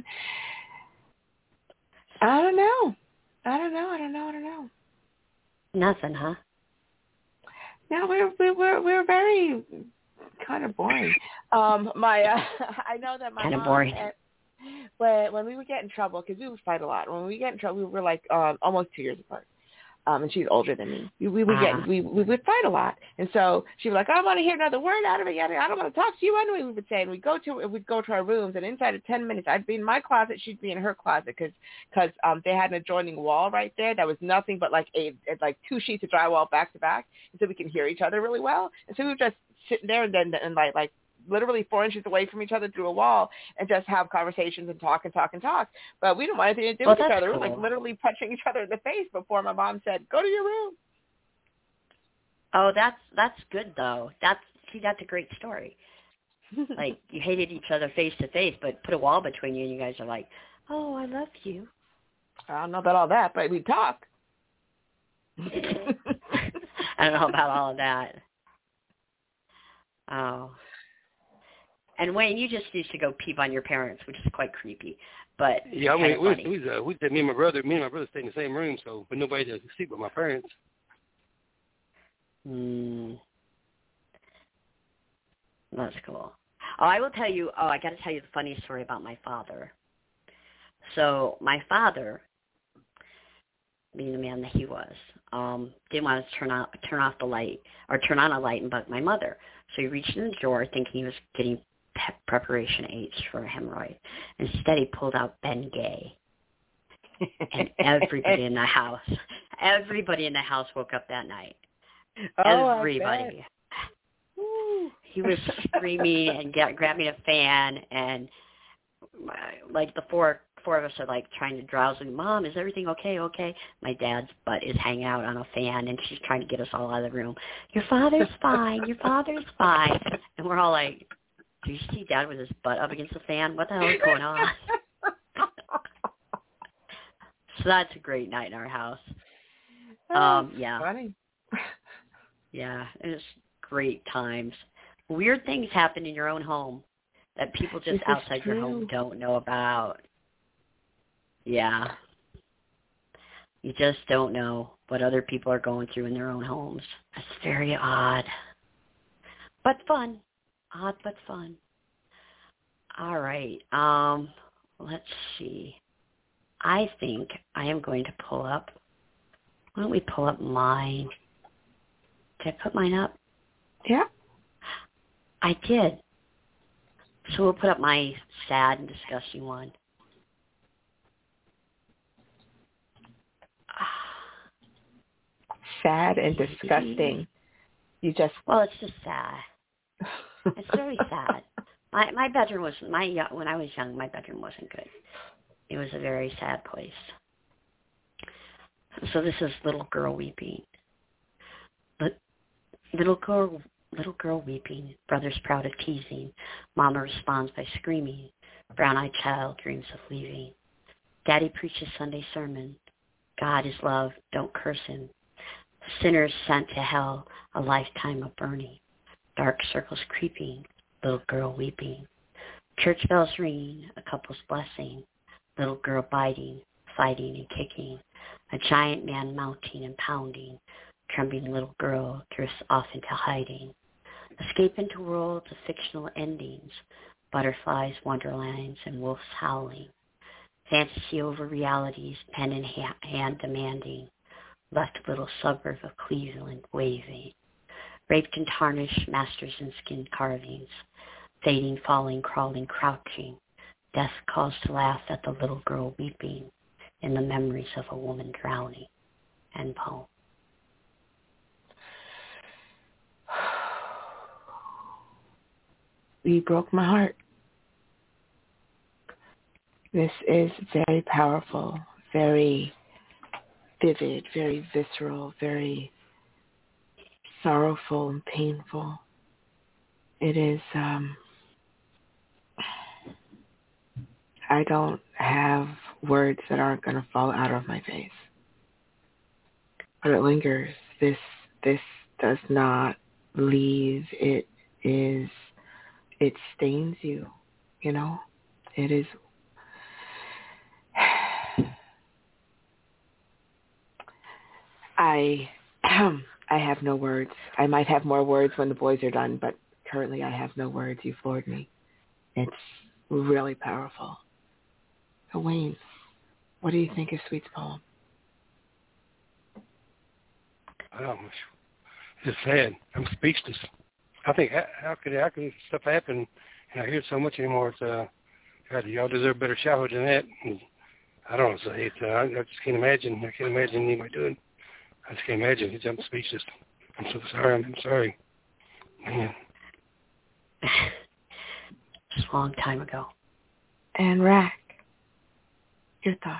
I don't know. I don't know, I don't know, I don't know.
Nothing, huh?
No, we're we we're we're very kind of boring. Um my uh, I know that my
Kind of
mom
boring.
had, when when we would get in trouble, because we would fight a lot. When we get in trouble, we were like um, almost two years apart, um, and she's older than me. We, we would
Uh-huh.
get we we would fight a lot, and so she was like, I don't want to hear another word out of it yet. I don't want to talk to you anyway. We would say, and we go to we'd go to our rooms, and inside of ten minutes, I'd be in my closet, she'd be in her closet, because because um, they had an adjoining wall right there that was nothing but like a like two sheets of drywall back to back, and so we can hear each other really well. And so we would just sit there and then and like like. literally four inches away from each other through a wall and just have conversations and talk and talk and talk. But we didn't want anything to do
Well,
with each
that's
other. We were like
cool.
literally punching each other in the face before my mom said, go to your room.
Oh, that's that's good though. That's see, that's a great story. Like you hated each other face to face, but put a wall between you, and you guys are like, "Oh, I love you."
I don't know about all that, but we talk.
I don't know about all of that. Oh. And Wayne, you just used to go peep on your parents, which is quite creepy, but
Yeah, I
kind
mean,
of
we,
funny.
we, uh, we said me and my brother, me and my brother stayed in the same room, so but nobody to sleep with my parents.
Mm. That's cool. Oh, I will tell you, oh, I got to tell you the funny story about my father. So my father, being the man that he was, um, didn't want to turn on, turn off the light or turn on a light and bug my mother. So he reached in the drawer thinking he was getting pe- preparation H for a hemorrhoid. Instead, he pulled out Ben Gay. And everybody in the house, everybody in the house woke up that night.
Oh,
everybody. He was screaming and get, grabbing a fan, and uh, like the four four of us are like trying to drowse him. Mom, is everything okay? Okay. My dad's butt is hanging out on a fan, and she's trying to get us all out of the room. Your father's fine. Your father's fine. And we're all like, do you see Dad with his butt up against the fan? What the hell is going on? So that's a great night in our house.
Oh,
um, yeah.
Funny.
Yeah, it was great times. Weird things happen in your own home that people just
This
outside your home don't know about. Yeah. You just don't know what other people are going through in their own homes. It's very odd. But fun. Odd but fun. All right. Um, let's see. I think I am going to pull up. Why don't we pull up mine? Did I put mine up?
Yeah.
I did. So we'll put up my sad and disgusting one.
Sad and disgusting. You just
well, it's just sad. It's very sad. My my bedroom was my when I was young. My bedroom wasn't good. It was a very sad place. So this is little girl weeping. But little girl, little girl weeping. Brother's proud of teasing. Mama responds by screaming. Brown-eyed child dreams of leaving. Daddy preaches Sunday sermon. God is love. Don't curse him. Sinners sent to hell. A lifetime of burning. Dark circles creeping. Little girl weeping. Church bells ringing. A couple's blessing. Little girl biting, fighting and kicking. A giant man mounting and pounding. Trembling little girl drifts off into hiding. Escape into worlds of fictional endings. Butterflies, wonderlands, and wolves howling. Fantasy over realities, pen in ha- hand demanding. Left little suburb of Cleveland waving. Raped and tarnished, masters in skin carvings. Fading, falling, crawling, crouching. Death calls to laugh at the little girl weeping in the memories of a woman drowning. End poem.
You broke my heart. This is very powerful, very vivid, very visceral, very sorrowful and painful. It is, um, I don't have words that aren't going to fall out of my face. But it lingers. This, this does not leave. It is, it stains you, you know? It is, I, I have no words. I might have more words when the boys are done, but currently I have no words. You floored me. It's really powerful. So Wayne, what do you think of Sweet's poem?
Oh, it's sad. I'm speechless. I think how, how could how can stuff happen? And I hear it so much anymore. It's uh, God, y'all deserve better childhood than that. And I don't know. So it's uh, I just can't imagine. I can't imagine anybody doing. I just can't imagine. It's, I'm speechless. I'm so sorry. I'm, I'm sorry. Man.
Just a long time ago.
And Rack, your thoughts?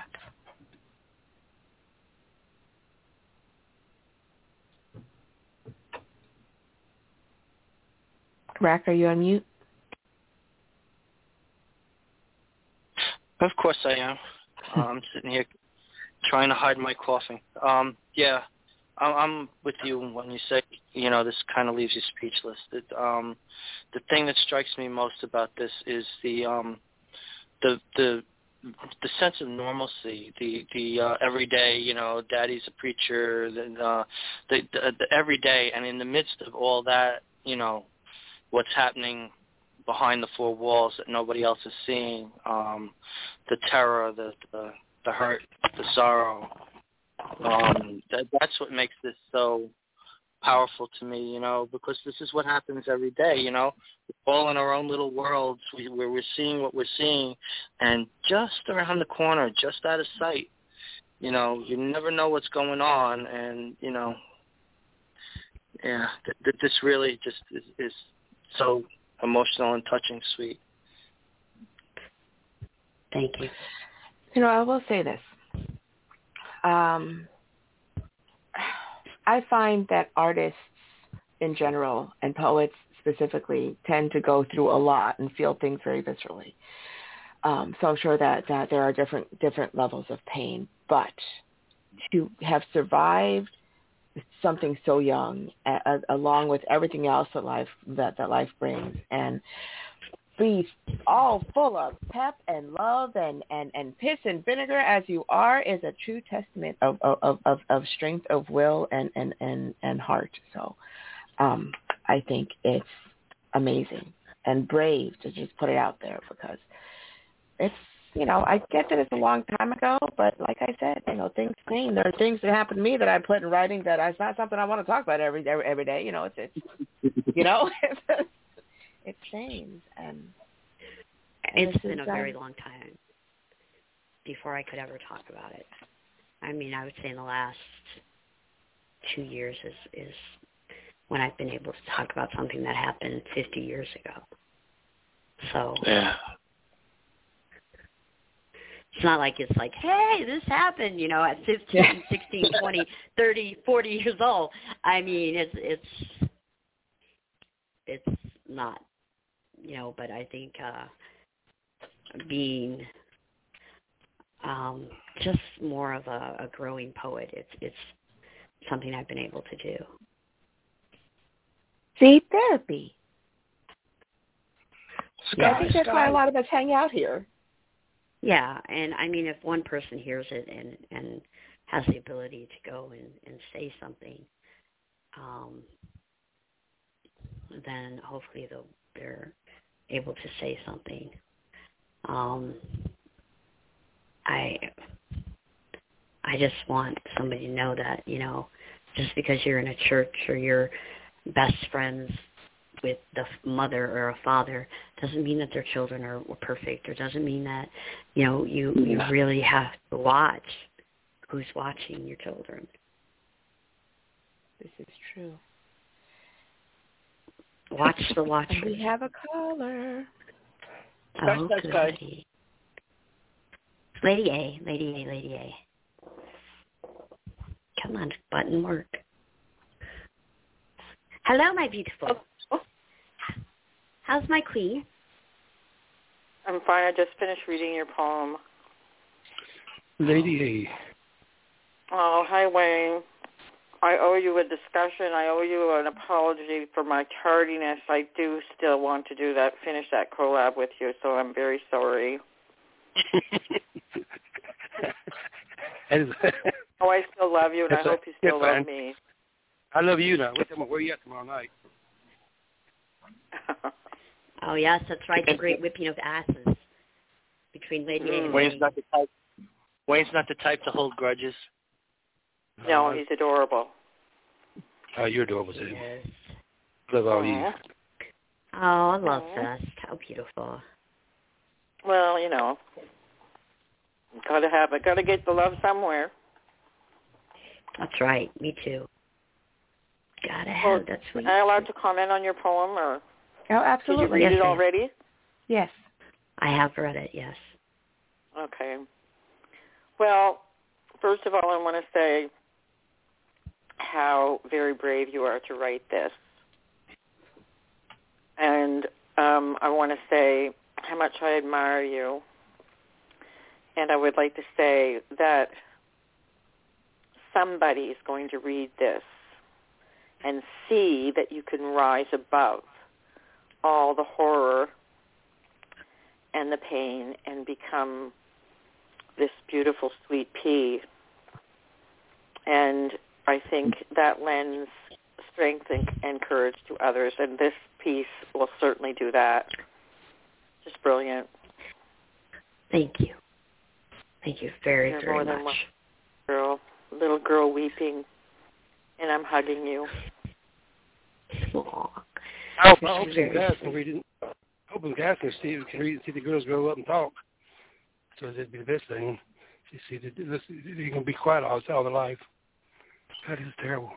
Rack, are you on mute?
Of course I am. Uh, I'm sitting here trying to hide my coughing. Um, yeah, I'm, I'm with you when you say, you know, this kind of leaves you speechless. That, um, the thing that strikes me most about this is the um, the the the sense of normalcy, the the uh, everyday, you know, daddy's a preacher, the, uh, the, the the everyday, and in the midst of all that, you know, what's happening behind the four walls that nobody else is seeing, um, the terror, the, the the hurt, the sorrow, um, that, that's what makes this so powerful to me, you know, because this is what happens every day, you know. We're all in our own little worlds we, where we're seeing what we're seeing, and just around the corner, just out of sight, you know, you never know what's going on, and, you know, yeah, th- th- this really just is, is so emotional and touching, sweet.
Thank you.
You know, I will say this. Um, I find that artists in general and poets specifically tend to go through a lot and feel things very viscerally. Um, so I'm sure that, that there are different different levels of pain. But to have survived something so young, a, a, along with everything else that life that, that life brings, and be all full of pep and love and, and, and piss and vinegar as you are is a true testament of of, of, of strength of will and, and, and, and heart. So um, I think it's amazing and brave to just put it out there, because it's, you know, I get that it's a long time ago, but like I said, you know, things change. There are things that happen to me that I put in writing that it's not something I want to talk about every every, every day. You know, it's, it's you know, it changed, and, and
it's been a very long time before I could ever talk about it. I mean, I would say in the last two years is is when I've been able to talk about something that happened fifty years ago. So
yeah.
It's not like it's like, hey, this happened, you know, at fifteen, sixteen, twenty, thirty, forty years old. I mean, it's it's it's not, you know, but I think uh, being um, just more of a, a growing poet, it's it's something I've been able to do.
See, therapy.
Yeah.
I think that's why a lot of us hang out here.
Yeah, and I mean, if one person hears it and, and has the ability to go and, and say something, um, then hopefully they'll, they're able to say something. Um, I I just want somebody to know that, you know, just because you're in a church or you're best friends with the mother or a father doesn't mean that their children are perfect, or doesn't mean that, you know, you, you really have to watch who's watching your children.
This is true.
Watch the watchers.
We have a caller.
Oh, goody. Lady A, Lady A, Lady A. Come on, button work. Hello, my beautiful. How's my queen?
I'm fine. I just finished reading your poem.
Lady A.
Oh, hi, Wayne. I owe you a discussion. I owe you an apology for my tardiness. I do still want to do that, finish that collab with you, so I'm very sorry. Oh, I still love you, and I hope you still love me.
I love you now. Where are you at tomorrow night?
Oh, yes, that's right, the great whipping of asses between Lady A and
Wayne's
Lady.
not the type. Wayne's not the type to hold grudges.
No, he's adorable.
Oh, you're adorable, too.
Yes.
Love all
Aww.
you.
Oh, I love Fest. How beautiful.
Well, you know, gotta have it. Gotta get the love somewhere.
That's right. Me too. Gotta have
Well,
that sweet.
Am I allowed to comment on your poem, or
Oh, absolutely.
did you read
Yes,
it
ma'am.
already?
Yes.
I have read it, yes.
Okay. Well, first of all, I want to say how very brave you are to write this. And um, I want to say how much I admire you. And I would like to say that somebody is going to read this and see that you can rise above all the horror and the pain and become this beautiful, sweet pea. And I think that lends strength and, and courage to others, and this piece will certainly do that. Just brilliant.
Thank you. Thank you very,
You're
very
more
much.
than one girl, little girl weeping, and I'm hugging you.
Aww.
I hope, I hope some guys can read it. I hope some guys can see, can read and see the girls grow up and talk. So that'd be the best thing. You see, they're going to be quiet all, all their life. That is terrible.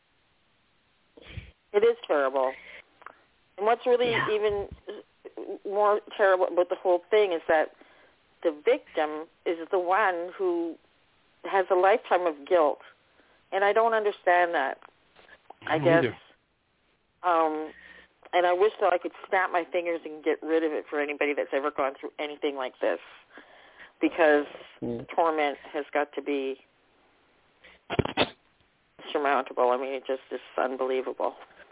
It is terrible. And what's really
Yeah.
even more terrible about the whole thing is that the victim is the one who has a lifetime of guilt. And I don't understand that. I
Me
guess.
either.
Um, and I wish that I could snap my fingers and get rid of it for anybody that's ever gone through anything like this. Because
Mm.
torment has got to be surmountable. I mean, it just is unbelievable.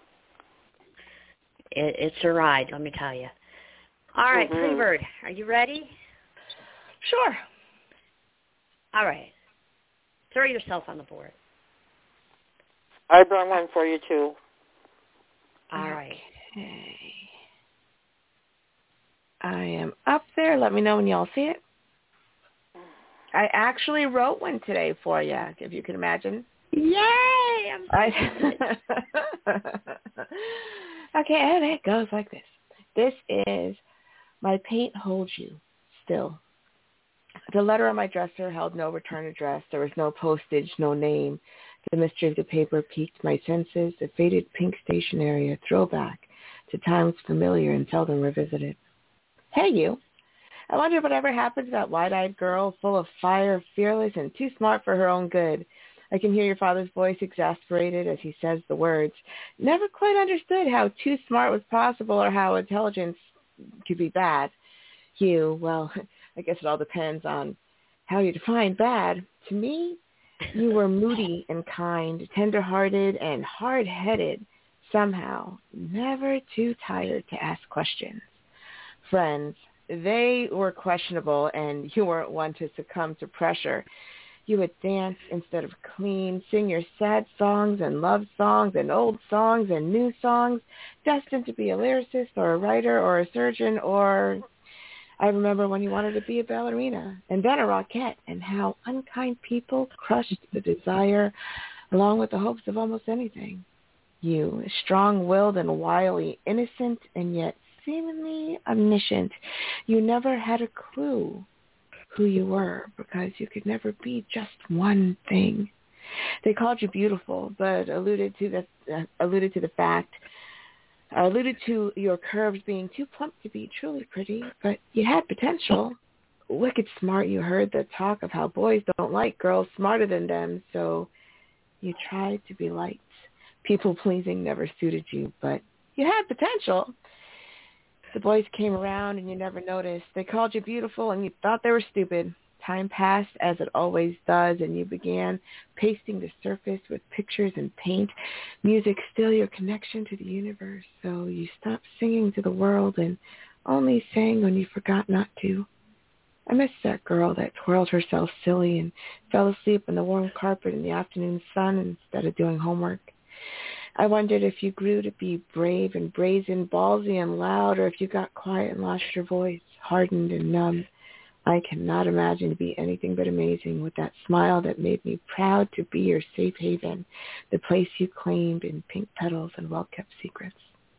It, it's a ride, let me tell you. All right,
Mhm.
Pretty Bird, are you ready?
Sure.
All right. Throw yourself on the board.
I brought one for you, too.
All right.
Okay. I am up there. Let me know when y'all see it. I actually wrote one today for you, if you can imagine.
Yay! I'm so
I, okay, and it goes like this. This is My Paint Holds You Still. The letter on my dresser held no return address. There was no postage, no name. The mystery of the paper piqued my senses. The faded pink stationery, a throwback to times familiar and seldom revisited. Hey, you. I wonder whatever happened to that wide-eyed girl, full of fire, fearless, and too smart for her own good. I can hear your father's voice exasperated as he says the words. Never quite understood how too smart was possible or how intelligence could be bad. You, well, I guess it all depends on how you define bad. To me, you were moody and kind, tender-hearted and hard-headed, somehow never too tired to ask questions. Friends, they were questionable, and you weren't one to succumb to pressure. You would dance instead of clean, sing your sad songs and love songs and old songs and new songs, destined to be a lyricist or a writer or a surgeon or... I remember when you wanted to be a ballerina and then a rockette, and how unkind people crushed the desire along with the hopes of almost anything. You, strong-willed and wily, innocent and yet seemingly omniscient, you never had a clue who you were because you could never be just one thing. They called you beautiful, but alluded to the uh, alluded to the fact. I alluded to your curves being too plump to be truly pretty, but you had potential. Wicked smart, you heard the talk of how boys don't like girls smarter than them, so you tried to be liked. People-pleasing never suited you, but you had potential. The boys came around and you never noticed. They called you beautiful and you thought they were stupid. Time passed as it always does, and you began pasting the surface with pictures and paint. Music still your connection to the universe, so you stopped singing to the world and only sang when you forgot not to. I miss that girl that twirled herself silly and fell asleep on the warm carpet in the afternoon sun instead of doing homework. I wondered if you grew to be brave and brazen, ballsy and loud, or if you got quiet and lost your voice, hardened and numb. I cannot imagine to be anything but amazing with that smile that made me proud to be your safe haven, the place you claimed in pink petals and well-kept secrets.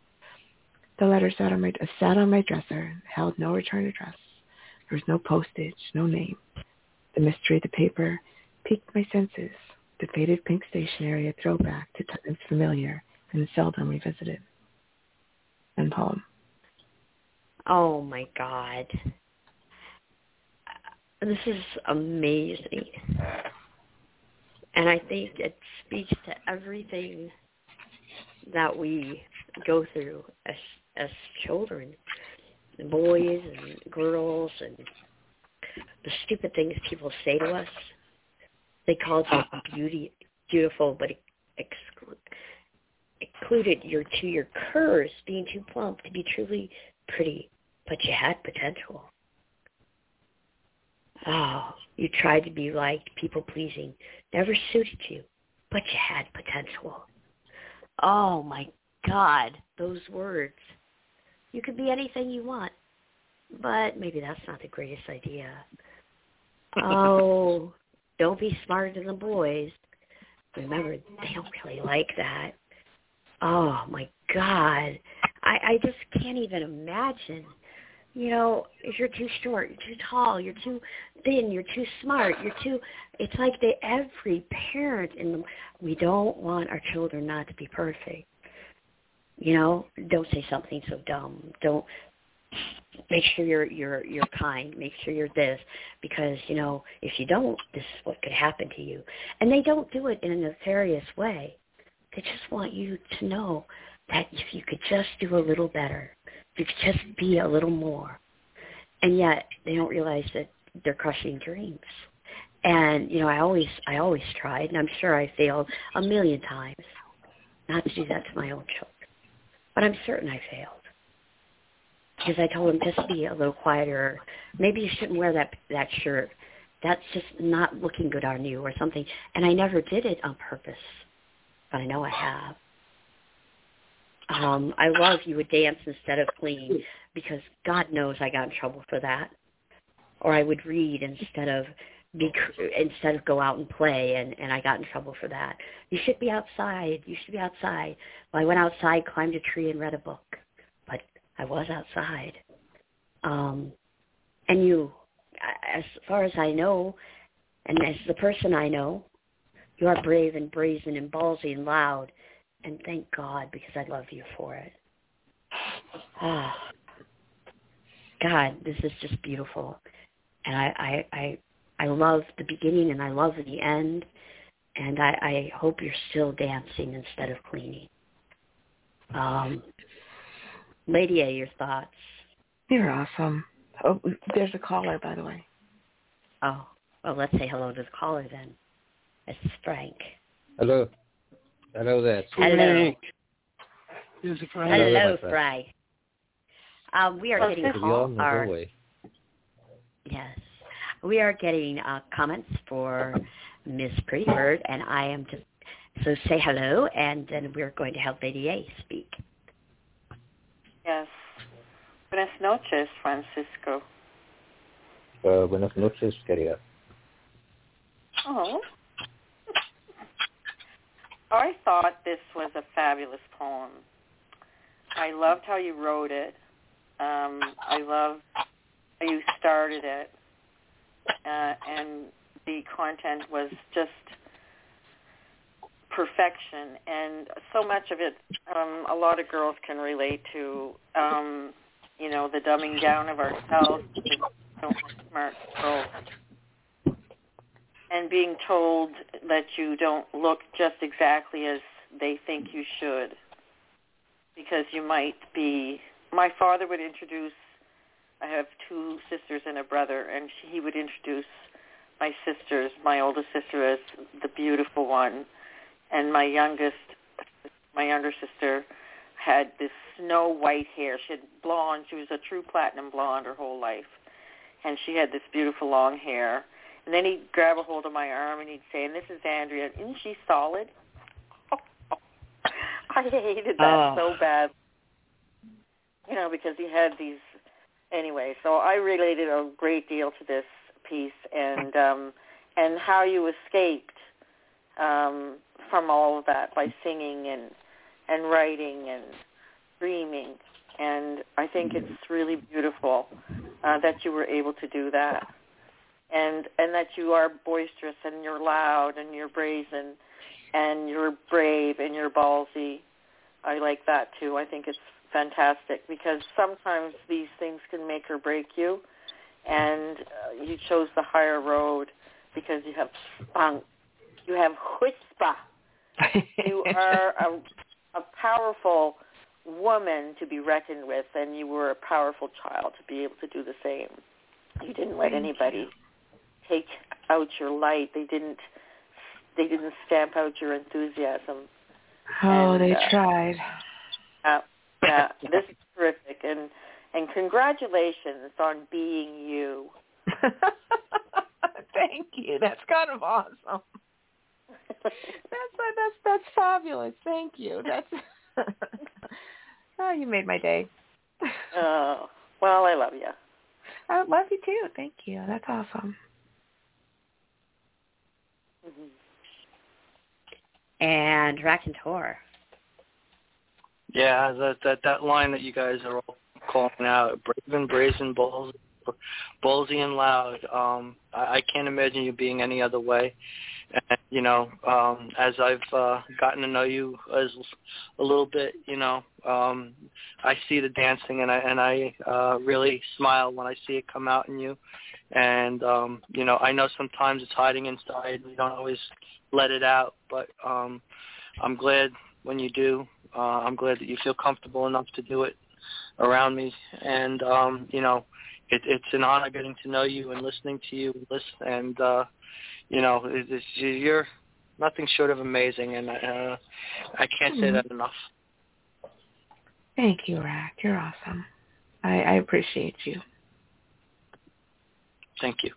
The letter sat on my, sat on my dresser, held no return address. There was no postage, no name. The mystery of the paper piqued my senses, the faded pink stationery, a throwback to times familiar and seldom revisited. End poem.
Oh, my God. This is amazing. And I think it speaks to everything that we go through as as children, boys and girls, and the stupid things people say to us. They called you beauty, beautiful, but exclu- included your to your curves being too plump to be truly pretty, but you had potential. Oh, you tried to be liked, people-pleasing. Never suited you, but you had potential. Oh, my God, those words. You could be anything you want, but maybe that's not the greatest idea. Oh, don't be smarter than the boys. Remember, they don't really like that. Oh, my God. I, I just can't even imagine. You know, if you're too short, you're too tall, you're too thin, you're too smart, you're too, it's like they, every parent in the, we don't want our children not to be perfect. You know, don't say something so dumb. Don't, make sure you're, you're, you're kind. Make sure you're this, because, you know, if you don't, this is what could happen to you. And they don't do it in a nefarious way. They just want you to know that if you could just do a little better, if you could just be a little more. And yet they don't realize that they're crushing dreams. And, you know, I always I always tried, and I'm sure I failed a million times not to do that to my own children. But I'm certain I failed. Because I told them, just be a little quieter. Maybe you shouldn't wear that that shirt. That's just not looking good on you or something. And I never did it on purpose. But I know I have. Um, I love you would dance instead of clean, because God knows I got in trouble for that. Or I would read instead of be instead of go out and play, and, and I got in trouble for that. You should be outside. You should be outside. Well, I went outside, climbed a tree, and read a book. But I was outside. Um, and you, as far as I know, and as the person I know, you are brave and brazen and ballsy and loud. And thank God, because I love you for it. Ah, God, this is just beautiful. And I, I, I, I love the beginning and I love the end. And I, I hope you're still dancing instead of cleaning. Um, Lady A, your thoughts?
You're awesome. Oh, there's a caller, by the way.
Oh, well, let's say hello to the caller then. This is Frank.
Hello. Hello there.
Hello.
Frank. This is Frank.
Hello,
Hello
Frank. Um, we are
Oh,
getting
Good
call,
on, as
our,
always.
yes, we are getting uh, comments for Miss Pretty Bird, and I am just, so say hello, and then we're going to have Lady A speak.
Yes. Buenas noches, Francisco.
Uh, buenas noches, querida.
Oh. I thought this was a fabulous poem. I loved how you wrote it. Um, I loved how you started it. Uh, and the content was just perfection. And so much of it, um, a lot of girls can relate to, um, you know, the dumbing down of ourselves, the don't smart girls, and being told that you don't look just exactly as they think you should, because you might be. My father would introduce, I have two sisters and a brother, and he would introduce my sisters, my oldest sister as the beautiful one, and my youngest, my younger sister had this snow white hair. She had blonde, she was a true platinum blonde her whole life, and she had this beautiful long hair. And then he'd grab a hold of my arm and he'd say, and this is Andrea, isn't she solid? I hated that
oh.
so bad. You know, because he had these, anyway, so I related a great deal to this piece, and um, and how you escaped um, from all of that by singing and, and writing and dreaming. And I think it's really beautiful uh, that you were able to do that. And and that you are boisterous and you're loud and you're brazen and you're brave and you're ballsy. I like that too. I think it's fantastic, because sometimes these things can make or break you, and uh, you chose the higher road because you have spunk, you have chutzpah. You are a, a powerful woman to be reckoned with, and you were a powerful child to be able to do the same. You didn't let anybody take out your light. They didn't. They didn't stamp out your enthusiasm.
Oh,
and,
they
uh,
tried.
Uh, yeah, this is terrific, and and congratulations on being you.
Thank you. That's kind of awesome. That's that's that's fabulous. Thank you. That's oh, you made my day.
Oh, well, I love you.
I love you too. Thank you. That's awesome.
Mm-hmm.
And Raconteur.
Yeah, that that that line that you guys are all calling out, brave and brazen, balls, ballsy and loud. Um, I, I can't imagine you being any other way. And, you know, um, as I've uh, gotten to know you as a little bit, you know, um, I see the dancing, and I and I uh, really smile when I see it come out in you. And um, you know, I know sometimes it's hiding inside. We don't always let it out, but um, I'm glad when you do. Uh, I'm glad that you feel comfortable enough to do it around me. And um, you know, it, it's an honor getting to know you and listening to you. Listen, and uh, you know, it, it's, you're nothing short of amazing, and uh, I can't say that enough.
Thank you, Rack. You're awesome. I, I appreciate you.
Thank you.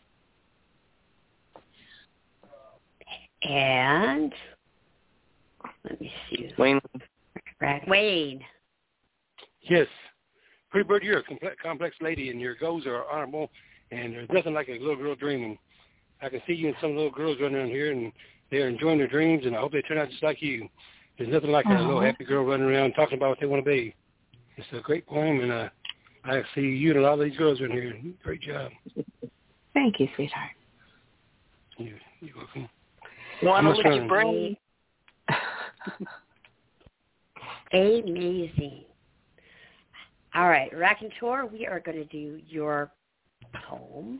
And let me see.
Wayne.
Rack. Wayne.
Yes. Pretty Bird, you're a complex, complex lady, and your goals are honorable, and there's nothing like a little girl dreaming. I can see you and some little girls running around here, and they're enjoying their dreams, and I hope they turn out just like you. There's nothing like uh-huh. a little happy girl running around talking about what they want to be. It's a great poem, and uh, I see you and a lot of these girls in here. Great job.
Thank you, sweetheart.
You, you're welcome.
Want to lick your brain?
Amazing. All right, Raconteur, we are going to do your poem.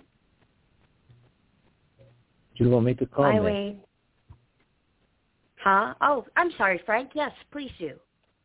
Do you want me to call
Hi,
me?
Wayne. Huh? Oh, I'm sorry, Frank. Yes, please do.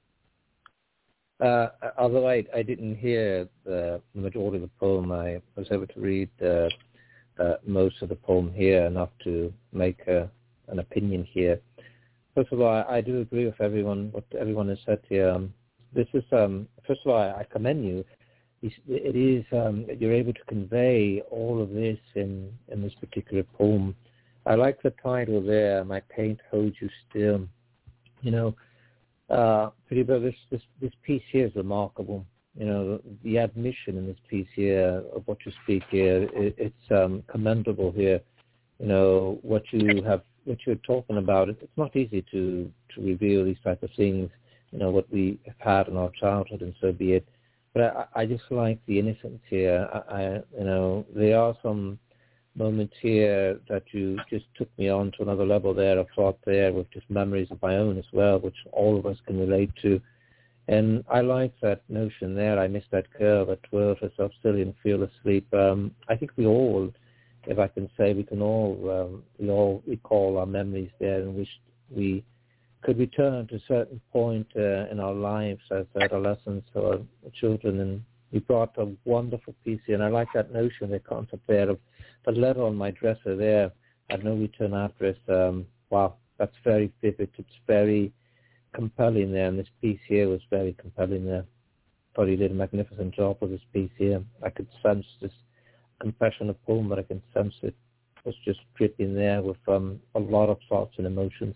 Uh, although I, I didn't hear the, the majority of the poem, I was able to read uh, uh, most of the poem here, enough to make uh, an opinion here. First of all, I, I do agree with everyone, what everyone has said here. Um, this is, um, first of all, I, I commend you. It is, um, you're able to convey all of this in, in this particular poem. I like the title there, My Paint Holds You Still. You know, uh, pretty well, this, this, this piece here is remarkable. You know, the, the admission in this piece here of what you speak here, it, it's um, commendable here. You know, what you have, what you're talking about, it, it's not easy to, to reveal these type of things, you know, what we have had in our childhood, and so be it. But I, I just like the innocence here. I, I, you know, there are some moments here that you just took me on to another level there, a thought there with just memories of my own as well, which all of us can relate to. And I like that notion there. I miss that girl at twelve, herself silly and feel asleep. Um, I think we all, if I can say, we can all, um, we all recall our memories there in which we could return to a certain point uh, in our lives as adolescents or children, and we brought a wonderful piece here. And I like that notion, the concept there of the letter on my dresser there, had no return address. Um, wow, that's very vivid. It's very compelling there, and this piece here was very compelling there. Thought he did a magnificent job with this piece here. I could sense this confession of poem, but I can sense it was just dripping there with um, a lot of thoughts and emotions.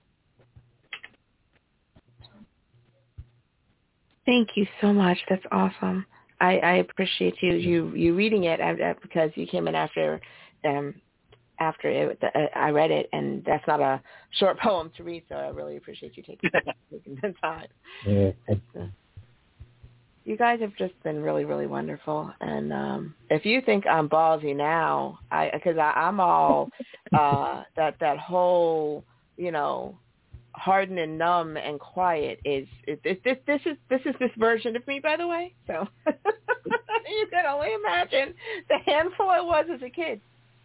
Thank you so much. That's awesome. I, I appreciate you, you you reading it because you came in after um after it, I read it, and that's not a short poem to read, so I really appreciate you taking, taking the time.
Yeah.
So, you guys have just been really, really wonderful. And um, if you think I'm ballsy now, I because I'm all uh, that that whole, you know, hardened and numb and quiet is it, this this this is this is this version of me, by the way. So you can only imagine the handful I was as a kid.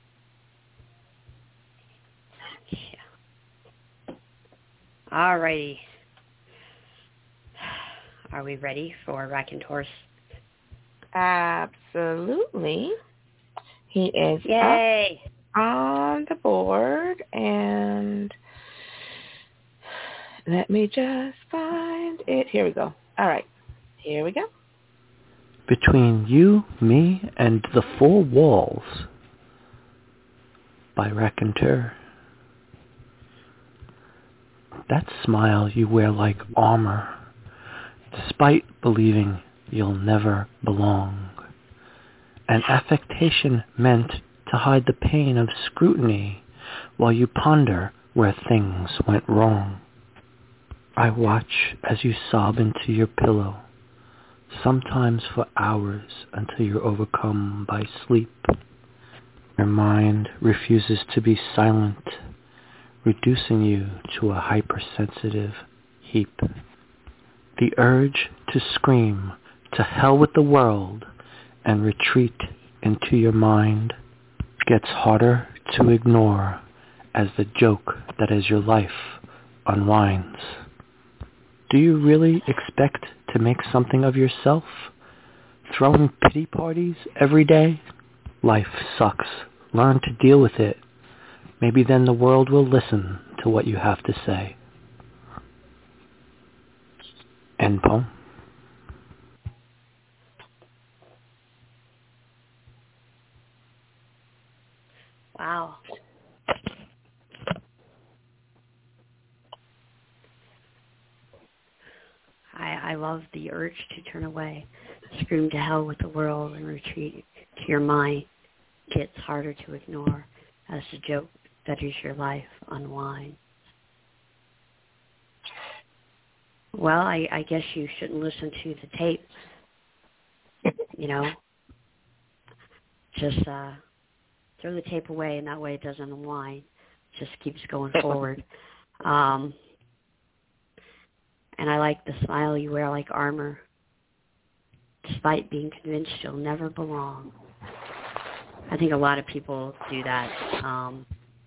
Yeah. All righty. Are we ready for Raconteur?
Absolutely. He is
Yay.
up on the board, and let me just find it. Here we go. All right. Here we go.
Between you, me, and the four walls, by Raconteur. That smile you wear like armor, despite believing you'll never belong. An affectation meant to hide the pain of scrutiny while you ponder where things went wrong. I watch as you sob into your pillow, sometimes for hours until you're overcome by sleep. Your mind refuses to be silent, reducing you to a hypersensitive heap. The urge to scream to hell with the world and retreat into your mind gets harder to ignore as the joke that is your life unwinds. Do you really expect to make something of yourself? Throwing pity parties every day? Life sucks. Learn to deal with it. Maybe then the world will listen to what you have to say. End poem.
Wow. I, I love the urge to turn away, scream to hell with the world and retreat to your mind. Gets harder to ignore as the joke that is your life unwind. Well, I, I guess you shouldn't listen to the tape. You know, just uh, throw the tape away, and that way it doesn't unwind. It just keeps going forward. Um, and I like the smile you wear like armor, despite being convinced you'll never belong. I think a lot of people do that. Um,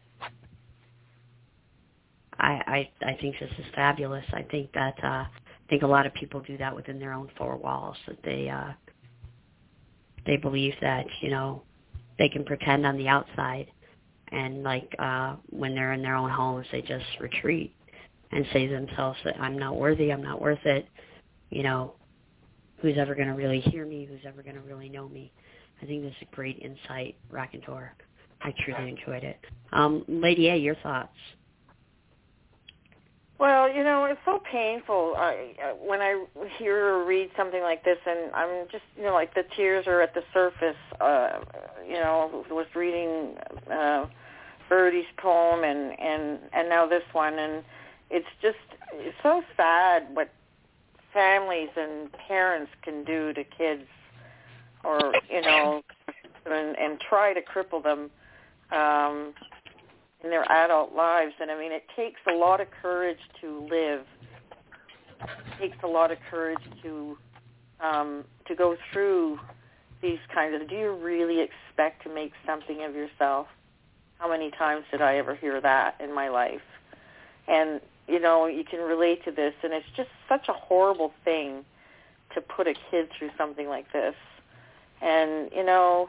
I, I I think this is fabulous. I think that uh, I think a lot of people do that within their own four walls. That they uh, they believe that you know they can pretend on the outside, and like uh, when they're in their own homes, they just retreat and say to themselves that I'm not worthy, I'm not worth it. You know, who's ever going to really hear me? Who's ever going to really know me? I think this is a great insight, Raconteur. I truly enjoyed it. Um, Lady A, your thoughts?
Well, you know, it's so painful I, uh, when I hear or read something like this, and I'm just, you know, like the tears are at the surface. Uh, you know, I was reading uh, Birdie's poem and, and, and now this one, and it's just it's so sad what families and parents can do to kids, or you know, and, and try to cripple them um, in their adult lives. And I mean, it takes a lot of courage to live. It takes a lot of courage to um, to go through these kinds of. Do you really expect to make something of yourself? How many times did I ever hear that in my life? And you know, you can relate to this, and it's just such a horrible thing to put a kid through something like this. And, you know,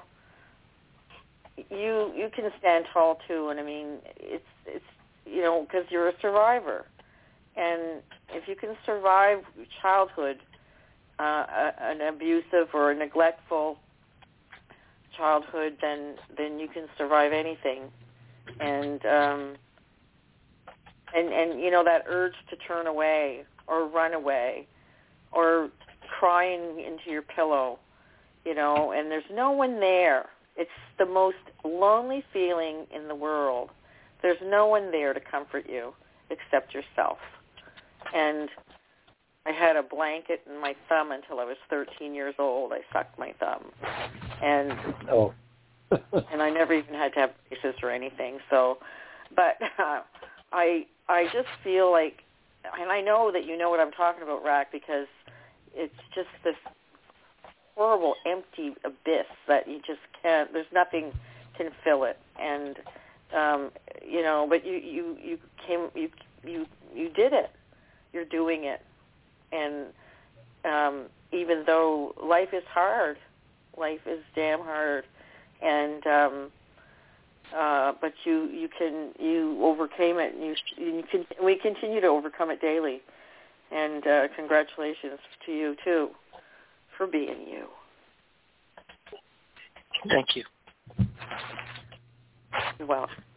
you you can stand tall, too. And, I mean, it's, it's you know, because you're a survivor. And if you can survive childhood, uh, an abusive or a neglectful childhood, then, then you can survive anything. And, um, and, and, you know, that urge to turn away or run away or crying into your pillow, you know, and there's no one there. It's the most lonely feeling in the world. There's no one there to comfort you except yourself. And I had a blanket in my thumb until I was thirteen years old. I sucked my thumb. And
oh.
and I never even had to have braces or anything. So, but uh, I I just feel like, and I know that you know what I'm talking about, Rack, because it's just this horrible empty abyss that you just can't, there's nothing can fill it. And, um, you know, but you, you, you came, you, you, you did it. You're doing it. And um, even though life is hard, life is damn hard. And, um, uh, but you, you can, you overcame it, and you, you can, we continue to overcome it daily. And uh, congratulations to you, too, for being you.
Thank you.
You're welcome.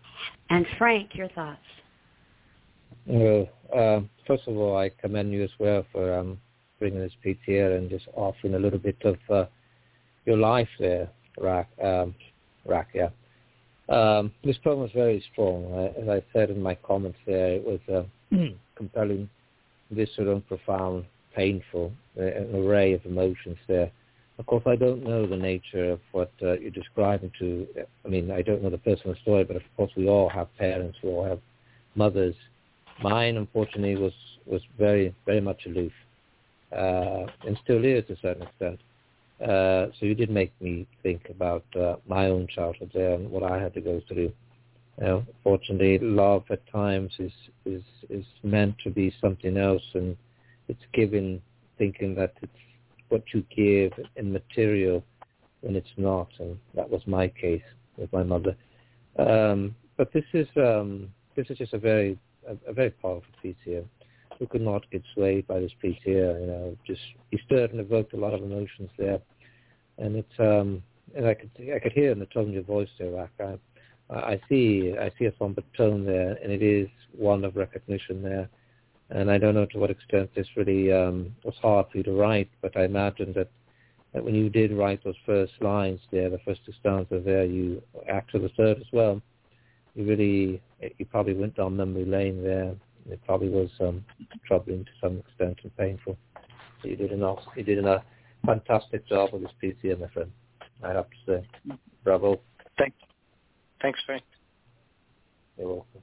And Frank, your thoughts?
Well, uh, first of all, I commend you as well for um, bringing this piece here and just offering a little bit of uh, your life there, Rak. Um, Rak, yeah. Um, this poem was very strong. Uh, as I said in my comments there, it was uh, compelling, visceral, and profound, painful, uh, an array of emotions there. Of course, I don't know the nature of what uh, you're describing to. I mean, I don't know the personal story, but of course we all have parents, we all have mothers. Mine, unfortunately, was, was very, very much aloof, uh, and still is to a certain extent. Uh, so you did make me think about uh, my own childhood there and what I had to go through. You know, fortunately, love at times is, is, is meant to be something else, and it's given thinking that it's what you give in material when it's not, and that was my case with my mother. Um, but this is um, this is just a very a, a very powerful piece here. Who could not get swayed by this piece here? You know, just he stirred and evoked a lot of emotions there, and it's um, and I could I could hear in the tone of your voice there, Rak. I, I see I see a somber tone there, and it is one of recognition there. And I don't know to what extent this really um, was hard for you to write, but I imagine that, that when you did write those first lines there, the first two stanzas there, you actually the third as well. You really, you probably went down memory lane there. It probably was um, troubling to some extent and painful. So you did enough. You did a fantastic job with this piece here, my friend. I have to say, bravo.
Thanks, thanks, Frank.
You're welcome.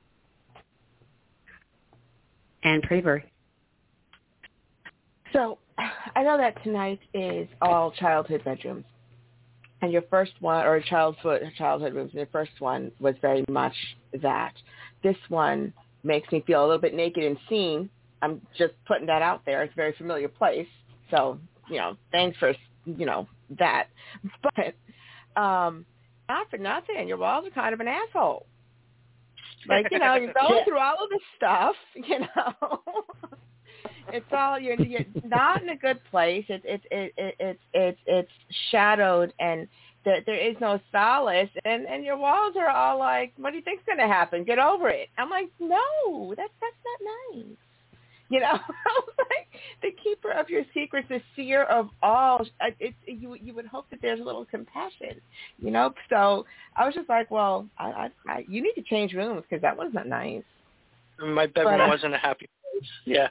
And Preber.
So I know that tonight is all childhood bedrooms. And your first one, or childhood, childhood rooms, your first one was very much that. This one makes me feel a little bit naked and seen. I'm just putting that out there. It's a very familiar place. So, you know, thanks for, you know, that. But um, not for nothing, your walls are kind of an asshole. Like, you know, you're going through all of this stuff, you know. It's all, you're, you're not in a good place. It's it's it, it, it's it's it's shadowed, and there there is no solace. And, and your walls are all like, what do you think's going to happen? Get over it. I'm like, no, that's that's not nice. You know, like the keeper of your secrets, the seer of all. It, it, you you would hope that there's a little compassion, you know. So I was just like, well, I, I, I you need to change rooms because that one's not nice.
My bedroom
but, uh,
wasn't a happy place. Yeah.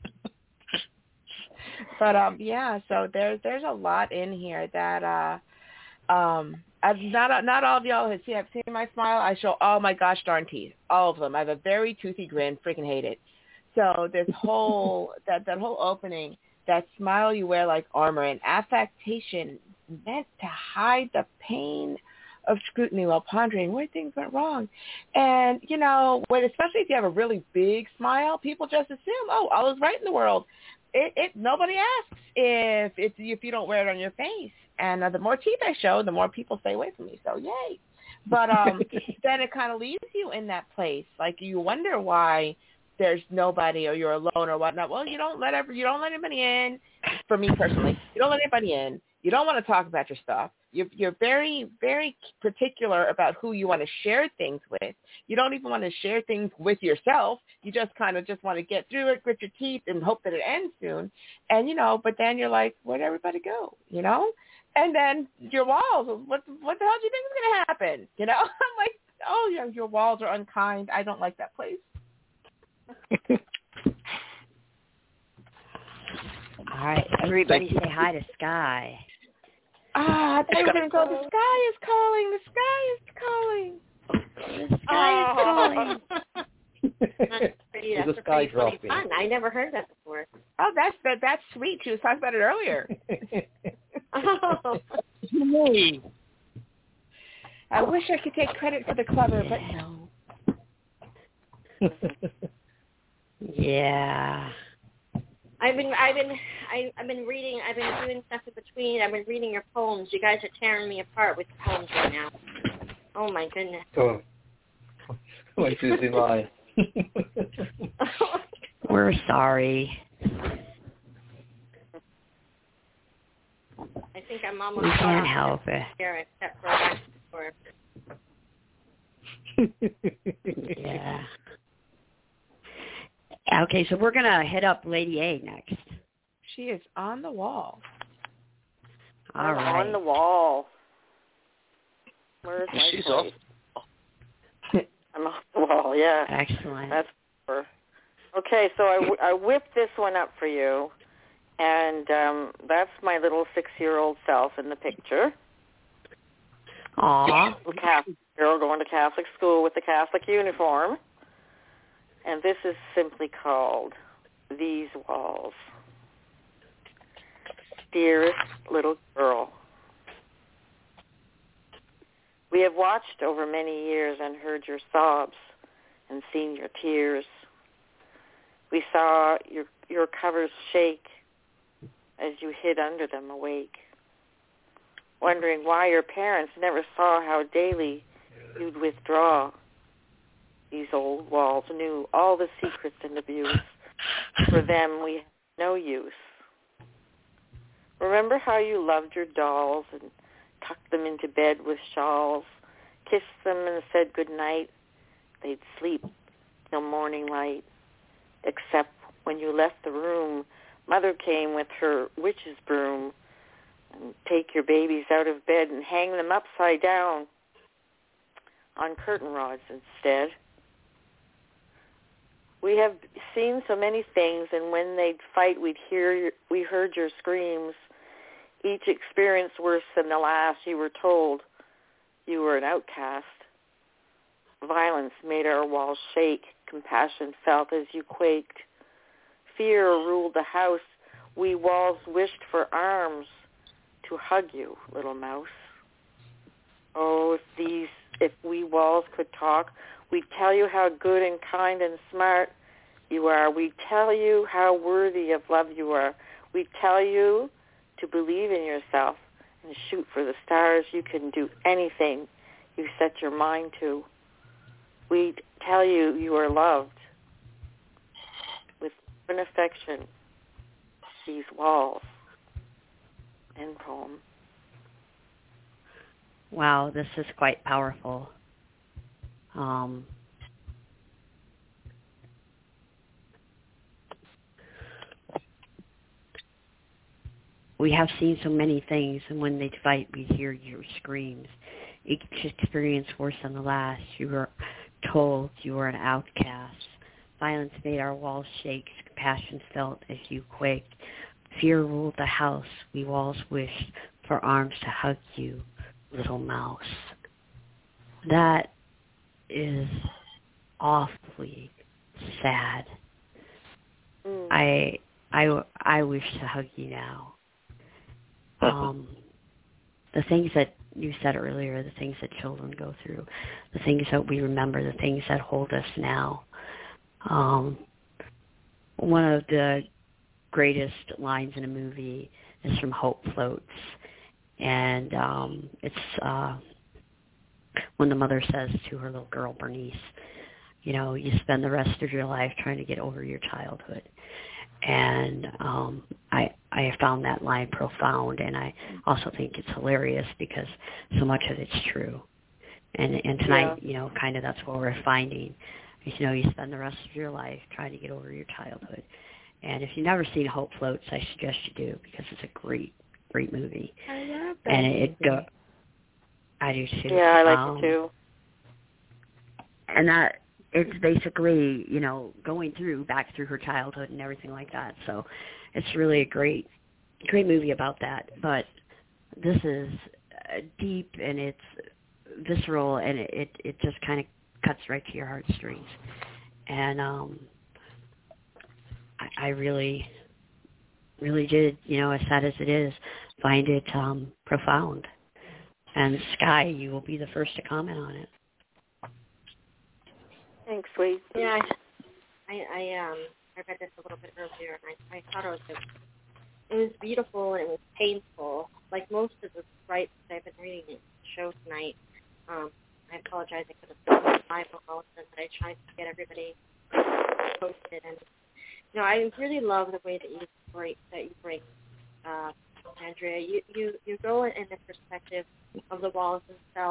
But um, yeah. So there's there's a lot in here that uh, um, I've not not all of y'all have seen. Have seen my smile. I show all my gosh darn teeth, all of them. I have a very toothy grin. Freaking hate it. So this whole, that, that whole opening, that smile you wear like armor, and affectation meant to hide the pain of scrutiny while pondering where things went wrong. And, you know, when, especially if you have a really big smile, people just assume, oh, all is right in the world. It, it nobody asks if it's, if you don't wear it on your face. And uh, the more teeth I show, the more people stay away from me. So yay. But um, then it kind of leaves you in that place. Like you wonder why there's nobody or you're alone or whatnot. Well, you don't let every, you don't let anybody in. For me personally, you don't let anybody in. You don't want to talk about your stuff. You're, you're very, very particular about who you want to share things with. You don't even want to share things with yourself. You just kind of just want to get through it, grit your teeth, and hope that it ends soon. And, you know, but then you're like, where'd everybody go, you know? And then your walls, what, what the hell do you think is going to happen? You know, I'm like, oh, yeah, your walls are unkind. I don't like that place.
All right, everybody say hi to Sky.
Ah, I thought you were going to go, the sky is calling, the sky is calling.
The sky is calling.
Pretty, that's a pretty funny fun. I never heard that before.
Oh, that's that, that's sweet. She was talking about it earlier.
Oh.
I wish I could take credit for the clever, but no.
Yeah.
I've been, I've been, I, I've been reading. I've been doing stuff in between. I've been reading your poems. You guys are tearing me apart with the poems right now. Oh my goodness.
Oh, my Susie, my.
We're sorry.
I think I'm almost.
We can't help it.
Here, except for for.
Yeah. Okay, so we're going to hit up Lady A next.
She is on the wall.
All
I'm
right.
on the wall. Where's my
She's
place?
off.
I'm off the wall, yeah.
Excellent.
That's her. Okay, so I, I whipped this one up for you, and um, that's my little six-year-old self in the picture.
Aw.
A Catholic girl going to Catholic school with the Catholic uniform. And this is simply called These Walls. Dearest little girl, we have watched over many years and heard your sobs and seen your tears. We saw your your covers shake as you hid under them awake, wondering why your parents never saw how daily you'd withdraw. These old walls knew all the secrets and abuse. For them, we had no use. Remember how you loved your dolls and tucked them into bed with shawls, kissed them and said good night. They'd sleep till morning light. Except when you left the room, Mother came with her witch's broom and take your babies out of bed and hang them upside down on curtain rods instead. We have seen so many things, and when they'd fight, we'd hear, your, we heard your screams. Each experience worse than the last. You were told you were an outcast. Violence made our walls shake. Compassion felt as you quaked. Fear ruled the house. We walls wished for arms to hug you, little mouse. Oh, if these, if we walls could talk, we'd tell you how good and kind and smart you are. We'd tell you how worthy of love you are. We'd tell you to believe in yourself and shoot for the stars. You can do anything you set your mind to. We'd tell you you are loved with an affection. These walls. End poem.
Wow, this is quite powerful. Um, we have seen so many things, and when they fight, we hear your screams. Each experience worse than the last. You were told you were an outcast. Violence made our walls shake. Compassion felt as you quaked. Fear ruled the house. We walls wished for arms to hug you, little mouse. That is awfully sad.
Mm.
I I I wish to hug you now. Um, the things that you said earlier, the things that children go through, the things that we remember, the things that hold us now. Um, one of the greatest lines in a movie is from Hope Floats, and um, it's uh, when the mother says to her little girl, Bernice, you know, you spend the rest of your life trying to get over your childhood. And um, I I have found that line profound, and I also think it's hilarious because so much of it's true. And and tonight, yeah. you know, kind of that's what we're finding. You know, you spend the rest of your life trying to get over your childhood. And if you've never seen Hope Floats, I suggest you do because it's a great, great movie.
I love that
and
movie.
it go. I do too.
Yeah, I like
um,
it too.
And that it's basically, you know, going through back through her childhood and everything like that. So it's really a great, great movie about that. But this is uh, deep and it's visceral, and it it, it just kind of cuts right to your heartstrings. And um, I, I really, really did, you know, as sad as it is, find it um, profound. And Sky, you will be the first to comment on it.
Thanks, sweet.
Yeah, I, I um, I read this a little bit earlier, and I, I thought it was just, it was beautiful and it was painful. Like most of the rights that I've been reading in the show tonight, um, I apologize, I could have done five of all of them, but I tried to get everybody posted. And you know, I really love the way that you bring that you bring, uh, Andrea. You you you go in the perspective of the walls themselves,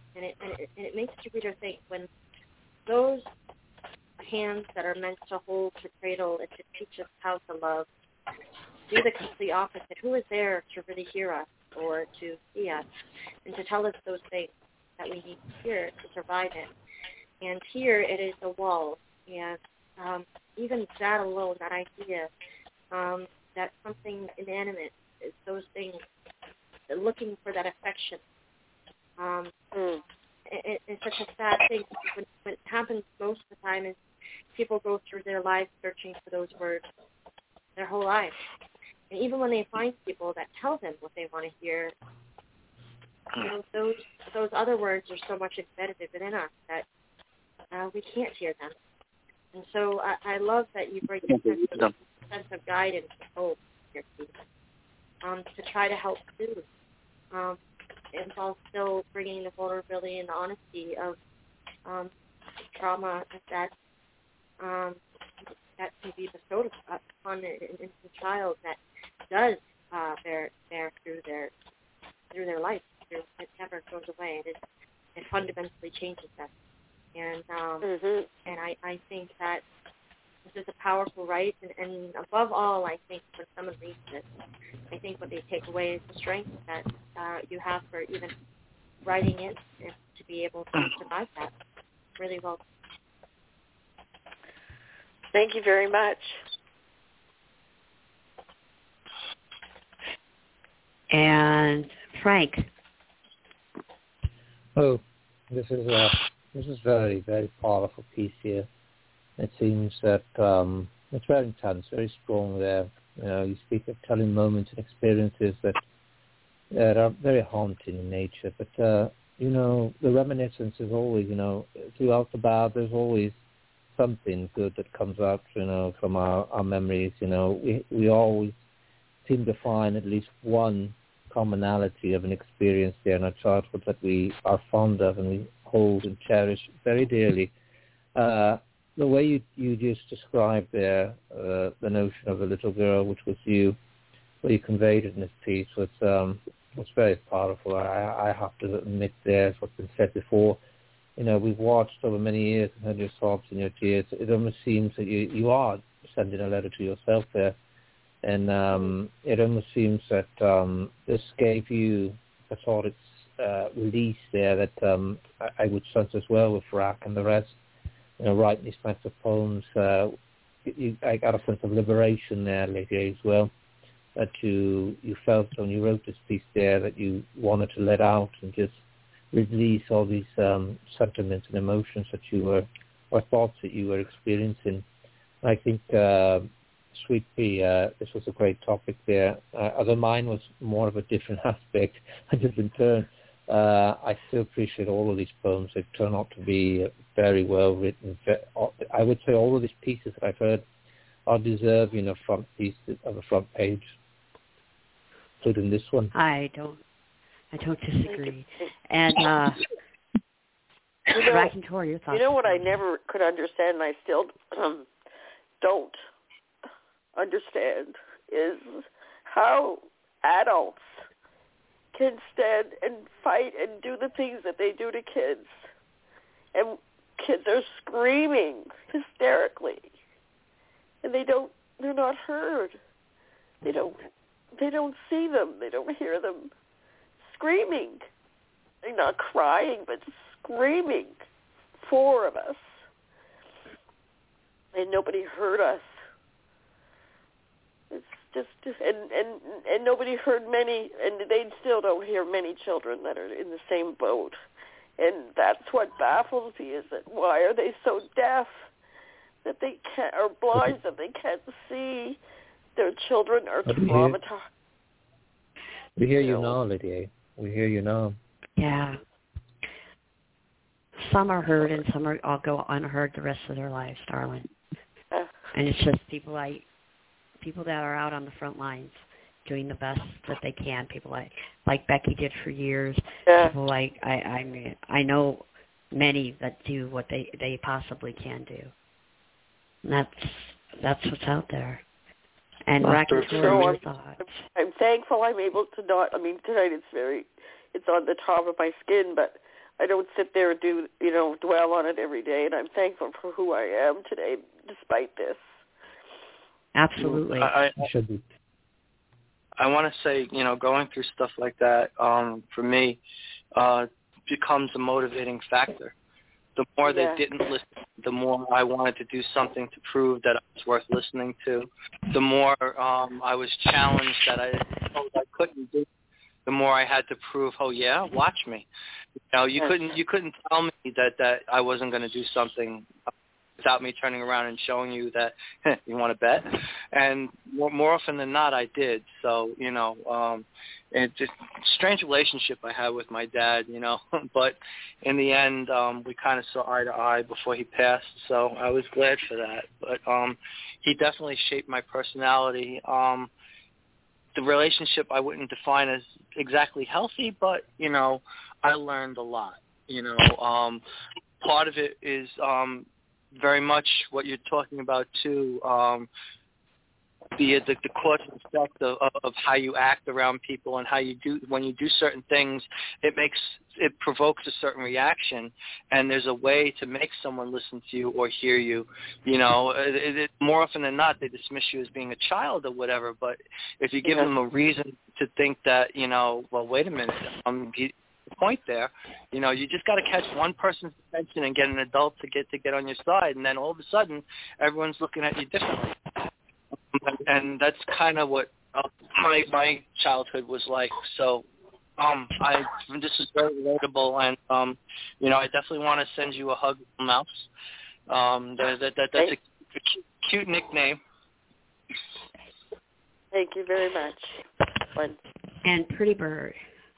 And it, and it, and it makes the reader think when those hands that are meant to hold, to cradle, and to teach us how to love do the complete opposite, who is there to really hear us or to see us and to tell us those things that we need to hear to survive it? And here it is a wall. And um, even that alone, that idea um, that something inanimate is those things, looking for that affection. Um, mm. it, it's such a sad thing. When, when it happens most of the time is people go through their lives searching for those words their whole life. And even when they find people that tell them what they want to hear, you know, those those other words are so much embedded within us that uh, we can't hear them. And so I, I love that you bring a sense of, sense of guidance and hope here, um, to try to help students. Um, and while still bringing the vulnerability and the honesty of um, trauma that um, that can be bestowed upon a child that does uh, bear bear through their through their life. It never goes away. It, it fundamentally changes them. And um, mm-hmm. and I, I think that this is a powerful right. And, and above all, I think when someone reads this, I think what they take away is the strength that uh, you have for even writing it and to be able to survive that really well.
Thank you very much.
And Frank.
Oh, this is a this is very very powerful piece here. It seems that um, it's very intense, very strong there. You know, you speak of telling moments and experiences that that are very haunting in nature. But uh, you know, the reminiscence is always, you know, throughout the bad, there's always something good that comes out, you know, from our, our memories. You know, we we always seem to find at least one commonality of an experience there in our childhood that we are fond of and we hold and cherish very dearly. Uh, the way you you just described there, uh, the notion of a little girl, which was you, what you conveyed in this piece was um, was very powerful. I, I have to admit, there, as what's been said before, you know, we've watched over many years and heard your sobs and your tears. It almost seems that you, you are sending a letter to yourself there. And um, it almost seems that um, this gave you a sort of uh, release there that um, I, I would sense as well with Rack and the rest. You know, writing these types of poems, uh, you, I got a sense of liberation there, Lydia, as well, that you, you felt when you wrote this piece there that you wanted to let out and just release all these um, sentiments and emotions that you were, or thoughts that you were experiencing. I think... Uh, Sweet Pea, uh, this was a great topic there. Uh, although mine was more of a different aspect, a different turn. Uh, I still appreciate all of these poems. They've turned out to be very well written. I would say all of these pieces that I've heard are deserving of front piece of a front page, including this one.
I don't, I don't disagree. And uh,
you know,
Rack and Tor, your thoughts?
You know what I never could understand, and I still um, don't understand, is how adults can stand and fight and do the things that they do to kids, and kids are screaming hysterically, and they don't they're not heard. They don't they don't see them, they don't hear them screaming. They're not crying, but screaming. Four of us, and nobody heard us. It's just, and, and and nobody heard many, and they still don't hear many children that are in the same boat. And that's what baffles me, is that why are they so deaf that they can't, or blind that they can't see their children are traumatized?
We hear you now, Lydia. We hear you now.
Yeah. Some are heard and some are all go unheard the rest of their lives, darling. Uh, and it's just people like people that are out on the front lines doing the best that they can. People like like Becky did for years. Yeah. People like I I mean I know many that do what they, they possibly can do. And that's that's what's out there. And Rack and Tor, your thoughts.
I'm thankful I'm able to not. I mean, tonight it's very it's on the top of my skin, but I don't sit there and do, you know, dwell on it every day, and I'm thankful for who I am today, despite this.
Absolutely.
I, I,
should be.
I want to say, you know, going through stuff like that, um, for me, uh, becomes a motivating factor. The more
Yeah.
they didn't listen, the more I wanted to do something to prove that I was worth listening to. The more um, I was challenged that I, I couldn't do. The more I had to prove, oh yeah, watch me. You know, you
Yes.
couldn't you couldn't tell me that that I wasn't going to do something without me turning around and showing you that you want to bet. And more, more often than not, I did. So you know, um, it's just a strange relationship I had with my dad. You know, but in the end, um, we kind of saw eye to eye before he passed. So I was glad for that. But um, he definitely shaped my personality. Um, The relationship I wouldn't define as exactly healthy, but, you know, I learned a lot. You know, um, part of it is um, very much what you're talking about, too, um, the, the the cause and effect of, of how you act around people and how you do, when you do certain things, it makes, it provokes a certain reaction, and there's a way to make someone listen to you or hear you. You know, it, it, more often than not, they dismiss you as being a child or whatever, but if you give
Yeah.
them a reason to think that, you know, well, wait a minute, um, he, the point there, you know, you just got to catch one person's attention and get an adult to get to get on your side, and then all of a sudden, everyone's looking at you differently. And that's kind of what uh, my my childhood was like. So, um, I this is very relatable, and um, you know, I definitely want to send you a hug, Mouse. Um, that, that, that that's a, a cute, cute nickname.
Thank you very much. But
And Pretty Bird.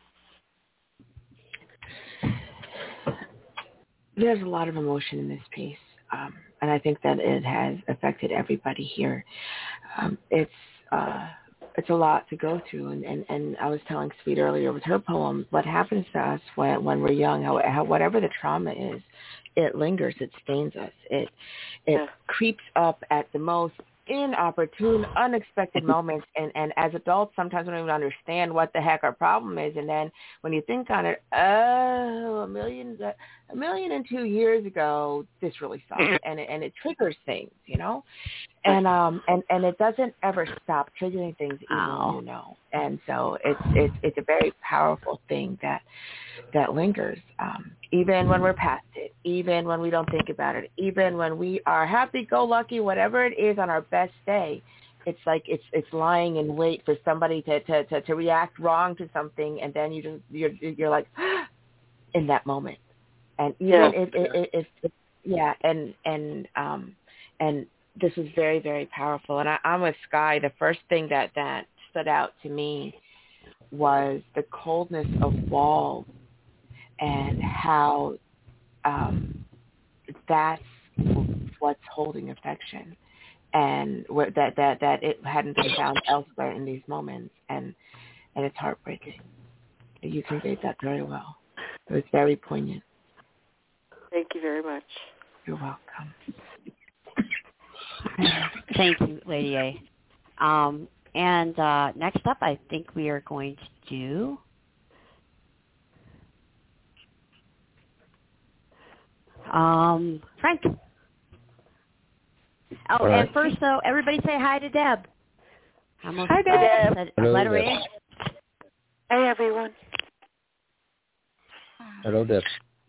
There's a lot of emotion in this piece, um, and I think that it has affected everybody here. Um, it's uh, it's a lot to go through, and, and, and I was telling Sweet earlier with her poem, what happens to us when, when we're young, how, how whatever the trauma is, it lingers, it stains us, it it
Yeah.
creeps up at the most inopportune, unexpected moments, and, and as adults, sometimes we don't even understand what the heck our problem is, and then when you think on it, oh, a million, a million and two years ago, this really sucked, and it, and it triggers things, you know, and um and, and it doesn't ever stop triggering things even
Ow.
when you know, and so it's it's it's a very powerful thing that that lingers, um, even when we're past it, even when we don't think about it, even when we are happy-go-lucky, whatever it is on our best day, it's like it's it's lying in wait for somebody to, to, to, to react wrong to something, and then you just you're you're like in that moment, and even
Yeah.
if, if, if, if yeah, and and um and this was very very powerful, and I, I'm with Sky. The first thing that that stood out to me was the coldness of walls. And how um, that's what's holding affection, and what, that that that it hadn't been found elsewhere in these moments, and and it's heartbreaking. You conveyed that very well. It was very poignant.
thank you very much.
You're welcome.
Thank you, Lady A. Um, and uh, next up, I think we are going to do. Um, Frank. Oh,
All right.
and first, though, everybody say hi to Deb. Almost
Hi, Deb.
said,
Hello,
let her
Deb.
in.
Hey, everyone.
Hello, Deb.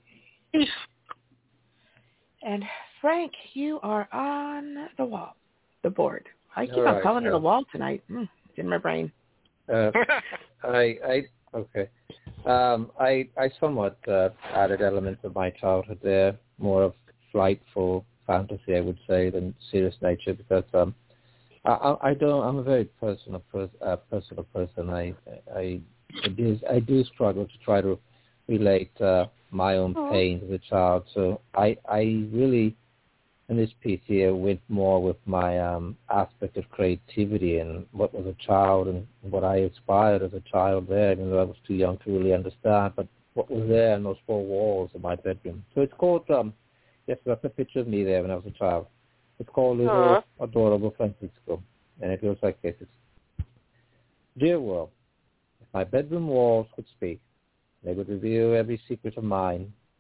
And Frank, you are on the wall, the board. I keep
All
on
right,
calling it
uh,
a wall tonight. Mm, it's in my brain.
Uh, I, I, okay. Um, I, I somewhat uh, added elements of my childhood there, more of frightful fantasy, I would say, than serious nature, because um, I, I don't. I'm a very personal, pers- uh, personal person. I, I, I do, I do struggle to try to relate uh, my own pain as a child. So I, I really, in this piece here, went more with my um, aspect of creativity and what was a child and what I aspired as a child there, even though I was too young to really understand, but what was there in those four walls of my bedroom. So it's called, um, yes, that's a picture of me there when I was a child. It's called Little
Aww.
Adorable Francisco, and it goes like this. It's, Dear world, if my bedroom walls could speak, they would reveal every secret of mine,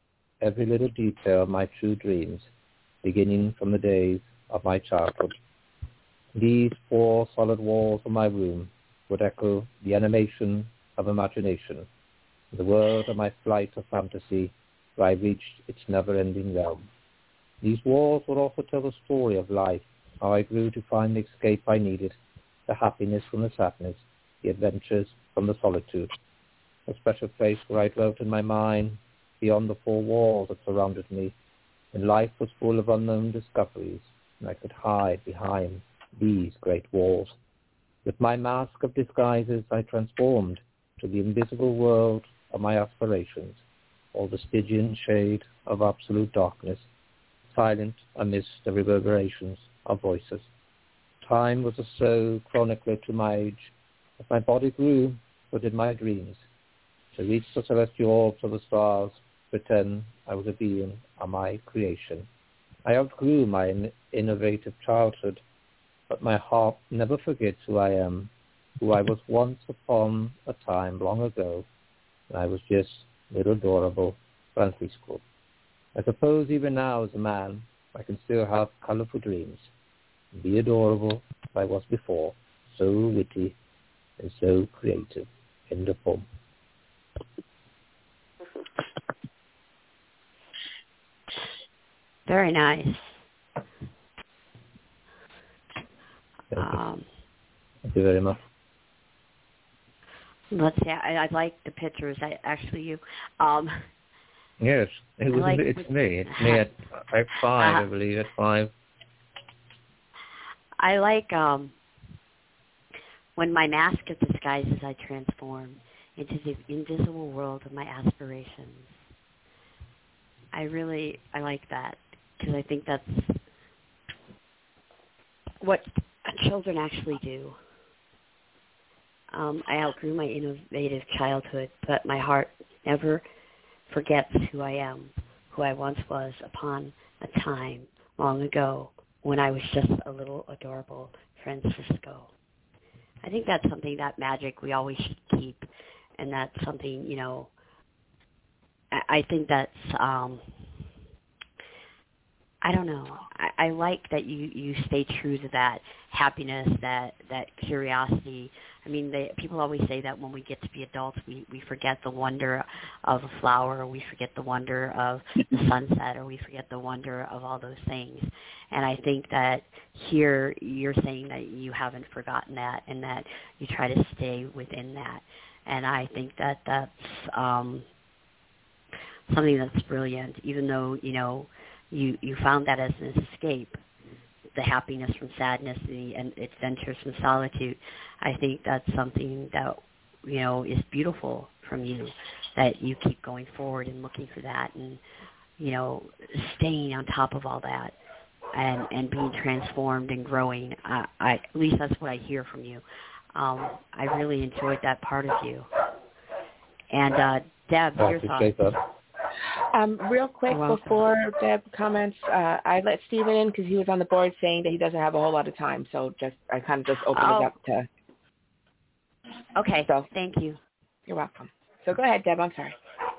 every little detail of my true dreams, beginning from the days of my childhood. These four solid walls of my room would echo the animation of imagination, the world of my flight of fantasy, where I reached its never-ending realm. These walls would also tell the story of life, how I grew to find the escape I needed, the happiness from the sadness, the adventures from the solitude. A special place where I dwelt in my mind, beyond the four walls that surrounded me, when life was full of unknown discoveries, and I could hide behind these great walls. With my mask of disguises, I transformed to the invisible world of my aspirations, all the Stygian shade of absolute darkness, silent amidst the reverberations of voices. Time was a slow chronicler to my age. As my body grew, so did my dreams. To reach the celestial orbs of the stars, pretend I was a being of my creation. I outgrew my in- innovative childhood, but my heart never forgets who I am, who I was once upon a time long ago, when I was just little adorable Francisco. I suppose even now as a man, I can still have colorful dreams, and be adorable as I was before, so witty and so creative. End of poem.
Very nice.
Thank you.
Um,
Thank you very much.
let's see. I, I like the pictures. I actually you. Um,
Yes, it was.
like,
It's me. It's me at, at five, uh, I believe, at five.
I like um, when my mask of disguises I transform into the invisible world of my aspirations. I really, I like that because I think that's what children actually do. Um, I outgrew my innovative childhood, but my heart never forgets who I am, who I once was upon a time long ago when I was just a little adorable Francisco. I think that's something, that magic we always should keep, and that's something, you know, I, I think that's, um, I don't know, I, I like that you, you stay true to that happiness, that, that curiosity. I mean, they, people always say that when we get to be adults, we, we forget the wonder of a flower, or we forget the wonder of the sunset, or we forget the wonder of all those things. And I think that here you're saying that you haven't forgotten that, and that you try to stay within that. And I think that that's um, something that's brilliant, even though, you know, you, you found that as an escape, the happiness from sadness, the and adventures from solitude. I think that's something that, you know, is beautiful from you, that you keep going forward and looking for that, and, you know, staying on top of all that, and, and being transformed and growing. I, I, at least that's what I hear from you. Um, I really enjoyed that part of you. And uh, Deb, your thoughts?
Um, real quick before Deb comments, uh, I let Stephen in because he was on the board saying that he doesn't have a whole lot of time. So just I kind of just opened
oh.
it up to.
Okay.
So
thank you.
You're welcome. So go ahead, Deb. I'm sorry.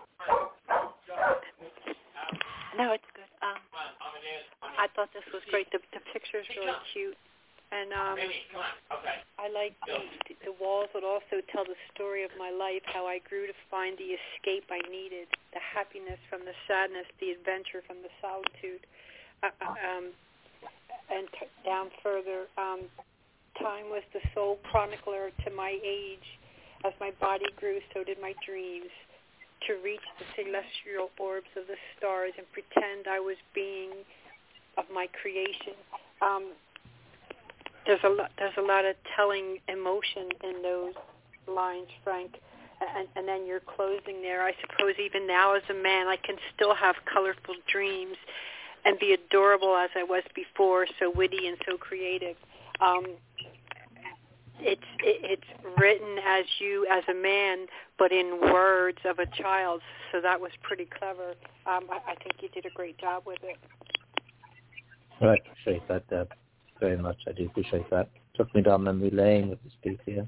No, it's good. Um, I thought this was great. The, the picture's really cute. And um, I like the, the walls would also tell the story of my life, how I grew to find the escape I needed, the happiness from the sadness, the adventure from the solitude. Uh, um, and t- down further, um, time was the sole chronicler to my age. As my body grew, so did my dreams. To reach the celestial orbs of the stars and pretend I was being of my creation. Um, There's a lot. There's a lot of telling emotion in those lines, Frank. And, and then you're closing there. I suppose even now as a man, I can still have colorful dreams and be adorable as I was before, so witty and so creative. Um, it's it, it's written as you as a man, but in words of a child. So that was pretty clever. Um, I, I think you did a great job with it.
Well, I appreciate that, Deb. Very much. I do appreciate that. Took me down memory lane with this piece here.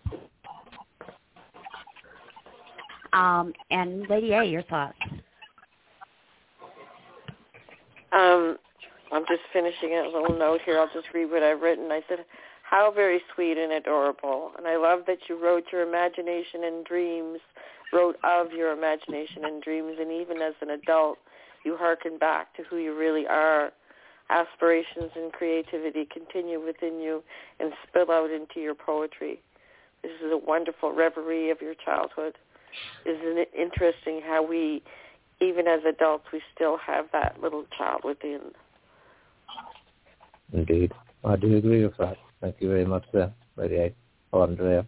Um, and Lady A, your thoughts?
was finishing a little note here. I'll just read what I've written. I said, how very sweet and adorable. And I love that you wrote your imagination and dreams, wrote of your imagination and dreams, and even as an adult, you hearken back to who you really are. Aspirations and creativity continue within you and spill out into your poetry. This is a wonderful reverie of your childhood. Isn't it interesting how we, even as adults, we still have that little child within?
Indeed. I do agree with that. Thank you very much, there, Lady Andrea.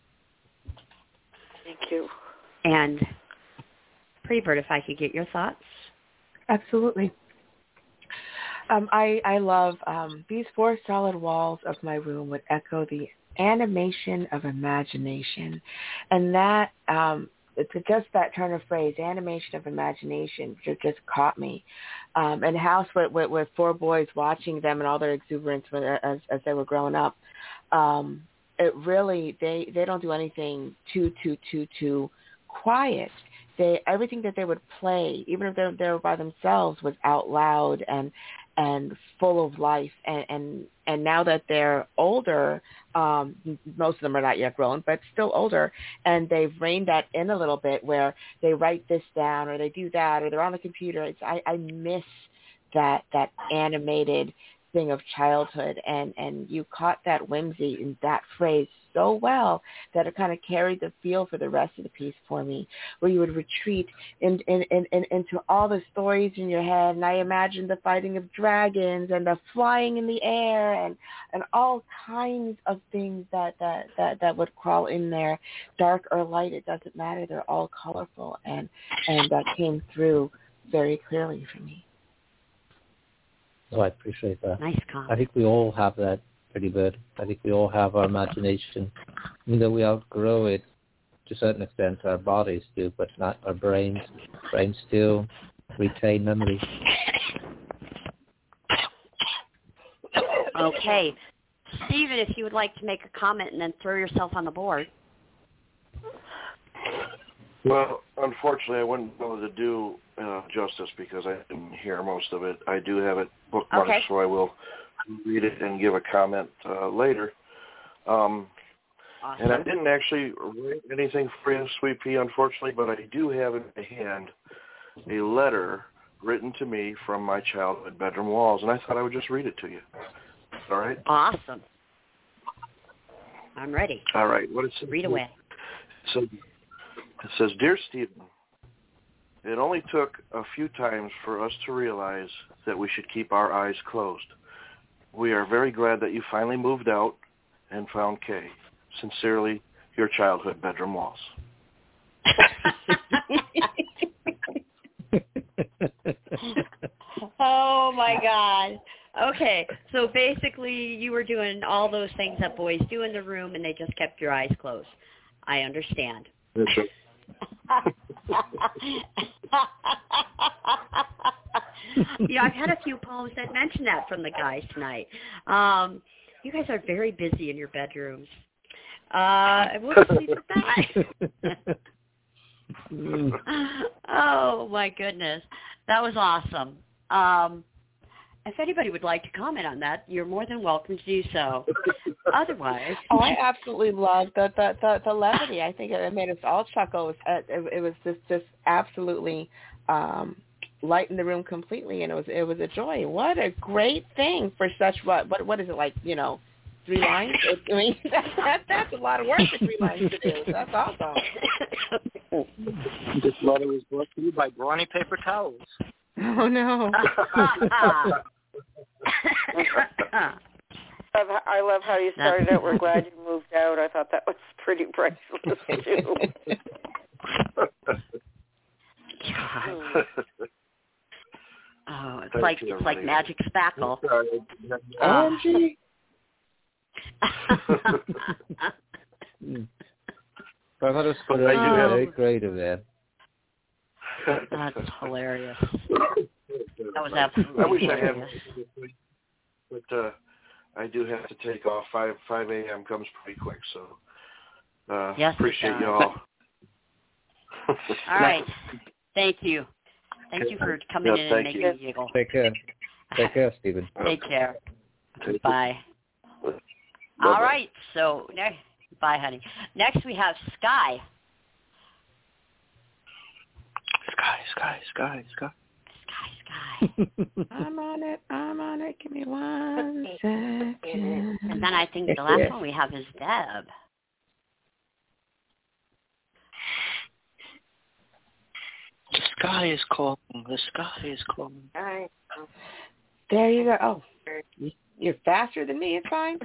Thank you.
And Pre-Bird, if I could get your thoughts.
Absolutely. Um, I, I love um, these four solid walls of my room would echo the animation of imagination. And that, um, it's just that turn of phrase, animation of imagination, just, just caught me. Um, and House with, with, with four boys watching them and all their exuberance as, as they were growing up, um, it really, they, they don't do anything too, too, too, too quiet. They, everything that they would play, even if they, they were by themselves, was out loud and and full of life. And, and, and now that they're older, um, most of them are not yet grown, but still older, and they've reined that in a little bit where they write this down or they do that or they're on the computer. It's, I, I miss that that animated thing of childhood, and, and you caught that whimsy in that phrase so well that it kind of carried the feel for the rest of the piece for me, where you would retreat in, in, in, in, into all the stories in your head, and I imagined the fighting of dragons and the flying in the air and, and all kinds of things that, that, that, that would crawl in there, dark or light, it doesn't matter, they're all colorful, and, and that came through very clearly for me.
Oh, I appreciate that.
Nice comment.
I think we all have that, Pretty Bird. I think we all have our imagination. Even though we outgrow it to a certain extent, our bodies do, but not our brains. Brains still retain memories.
Okay. Stephen, if you would like to make a comment and then throw yourself on the board.
Well, unfortunately, I wouldn't be able to do uh, justice because I didn't hear most of it. I do have it bookmarked, okay. So I will read it and give a comment uh, later. Um, awesome. And I didn't actually write anything for you, Sweet Pea, unfortunately, but I do have in my hand a letter written to me from my childhood bedroom walls, and I thought I would just read it to you. All right?
Awesome. I'm ready.
All right. What is it?
Read away.
So it says, Dear Stephen, it only took a few times for us to realize that we should keep our eyes closed. We are very glad that you finally moved out and found Kay. Sincerely, your childhood bedroom walls.
Oh, my God. Okay, so basically you were doing all those things that boys do in the room, and they just kept your eyes closed. I understand.
That's right.
Yeah, I've had a few poems that mention that from the guys tonight. Um, you guys are very busy in your bedrooms. Uh, we'll see that. Oh, my goodness. That was awesome. Um, if anybody would like to comment on that, you're more than welcome to do so. Otherwise,
oh, I absolutely loved the the, the the levity. I think it made us all chuckle. It was, it, it was just just absolutely um, light in the room completely, and it was it was a joy. What a great thing for such what what what is it like? You know, three lines. I mean, that, that that's a lot of work for three lines to do. That's awesome.
This letter was brought to you by Brawny Paper Towels.
Oh no.
I love how you started out. We're glad you moved out. I thought that was pretty priceless too.
Oh, it's Thank like it's like magic spackle.
O M G.
I thought it was very creative there.
That's hilarious. That was absolutely
I wish
hilarious.
I had, but uh, I do have to take off. Five five a.m. comes pretty quick, so uh,
yes,
appreciate you all.
All right, thank you, thank you for coming
yeah,
in and making
you.
me giggle.
Take care. Take care, Stephen.
Take care. Bye. All right. So, bye, honey. Next we have Sky.
Sky, Sky, Sky, Sky.
Sky, Sky.
I'm on it. I'm on it. Give me one second.
And then I think the last one we have is Deb.
The sky is calling. The sky is calling.
All right.
There you go. Oh, you're faster than me. It's fine.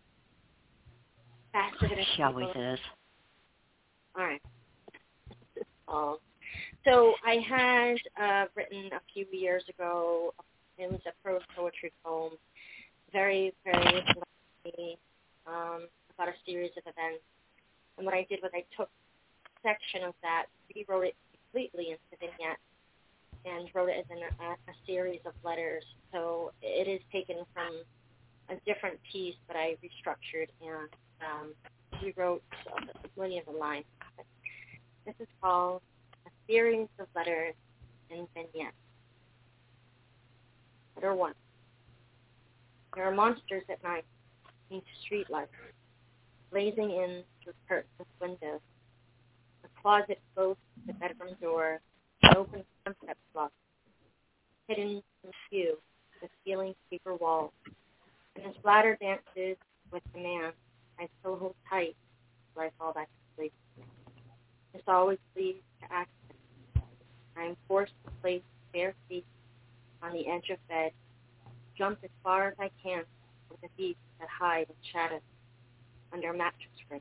Faster than
She always is.
All right. Um, so I had uh, written a few years ago. It was a prose poetry poem, very, very lovely, um, about a series of events. And what I did was I took a section of that, rewrote it completely into vignettes, and wrote it as an, a, a series of letters. So it is taken from a different piece that I restructured and um, rewrote many of the lines. This is called A Series of Letters and Vignettes. Letter one. There are monsters at night beneath streetlights, blazing in through curtainless windows. A closet close to the bedroom door, an open concept closet, hidden from view with ceiling paper walls. And his bladder dances with the man I still hold tight till I fall back to sleep. This always leads to accident. I am forced to place bare feet on the edge of bed, jump as far as I can from the beats that hide in shadows under mattress springs.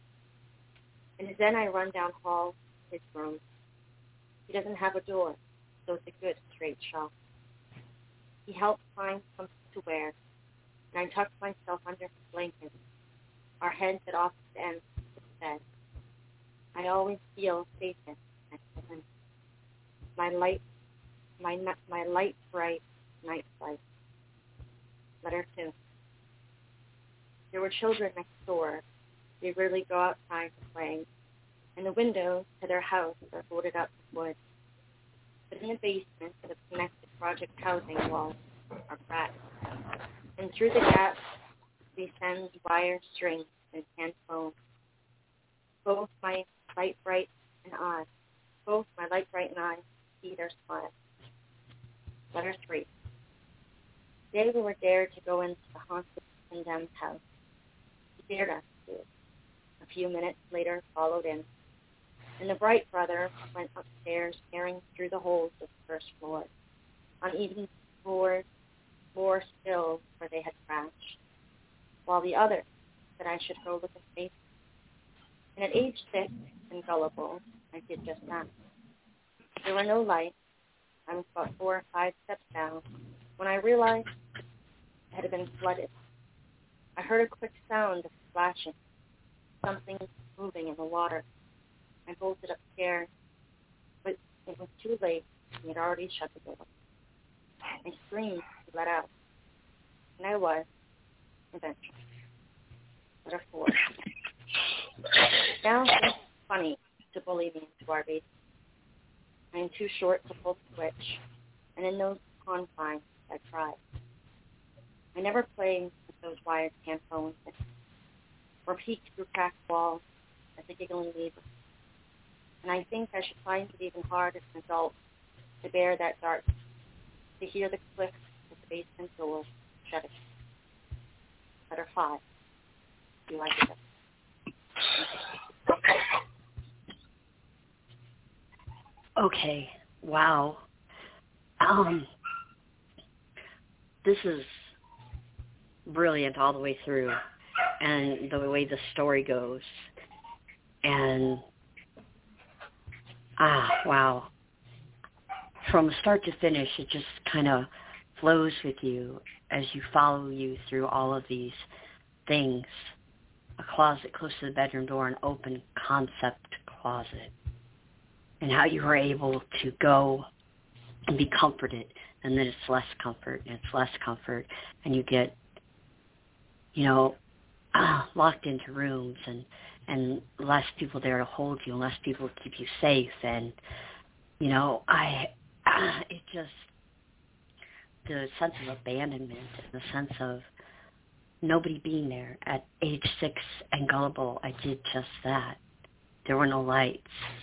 And then I run down hall to his room. He doesn't have a door, so it's a good straight shot. He helps find something to wear, and I tuck myself under his blanket, our heads at opposite ends of the bed. I always feel safest next to him. My light, my my light bright night light. Letter two. There were children next door. They rarely go outside to play, and the windows to their house are boarded up with wood. But in the basement, the connected project housing walls are cracked, and through the gaps, we send wire strings and hand phones. Both my light bright and I, both my light bright and I, see their smile. Letter three. Today we were dared to go into the haunted condemned house. He dared us to. A few minutes later, followed in, and the bright brother went upstairs, staring through the holes of the first floor, uneven floors, floor still where they had crashed, while the other said I should go look at the basement. And at age six and gullible, I did just that. There were no lights. I was about four or five steps down when I realized it had been flooded. I heard a quick sound of splashing, something moving in the water. I bolted upstairs, but it was too late. He had already shut the door. I screamed to let out, and I was, eventually. Letter four. Now it's funny to bully me into our basement. I am too short to pull the switch, and in those confines, I tried. I never played with those wired handphones or peeked through cracked walls as a giggling neighbor. And I think I should find it even hard as an adult to bear that dark, to hear the click of the basement door shutting. Letter five. Do you like it?
Okay. Wow. Um, this is brilliant all the way through, and the way the story goes. And, ah, wow. From start to finish, it just kind of flows with you as you follow you through all of these things. A closet close to the bedroom door, an open concept closet. And how you were able to go and be comforted, and then it's less comfort, and it's less comfort, and you get, you know, uh, locked into rooms, and, and less people there to hold you, and less people to keep you safe, and, you know, I, uh, it just, the sense of abandonment and the sense of nobody being there. At age six and gullible, I did just that. There were no lights.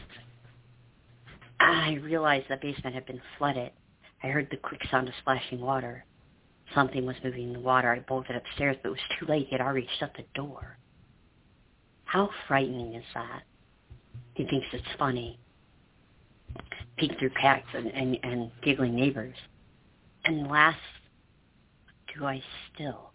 I realized the basement had been flooded. I heard the quick sound of splashing water. Something was moving in the water. I bolted upstairs, but it was too late. He had already shut the door. How frightening is that? He thinks it's funny. Peek through cracks and, and, and giggling neighbors. And last, do I still?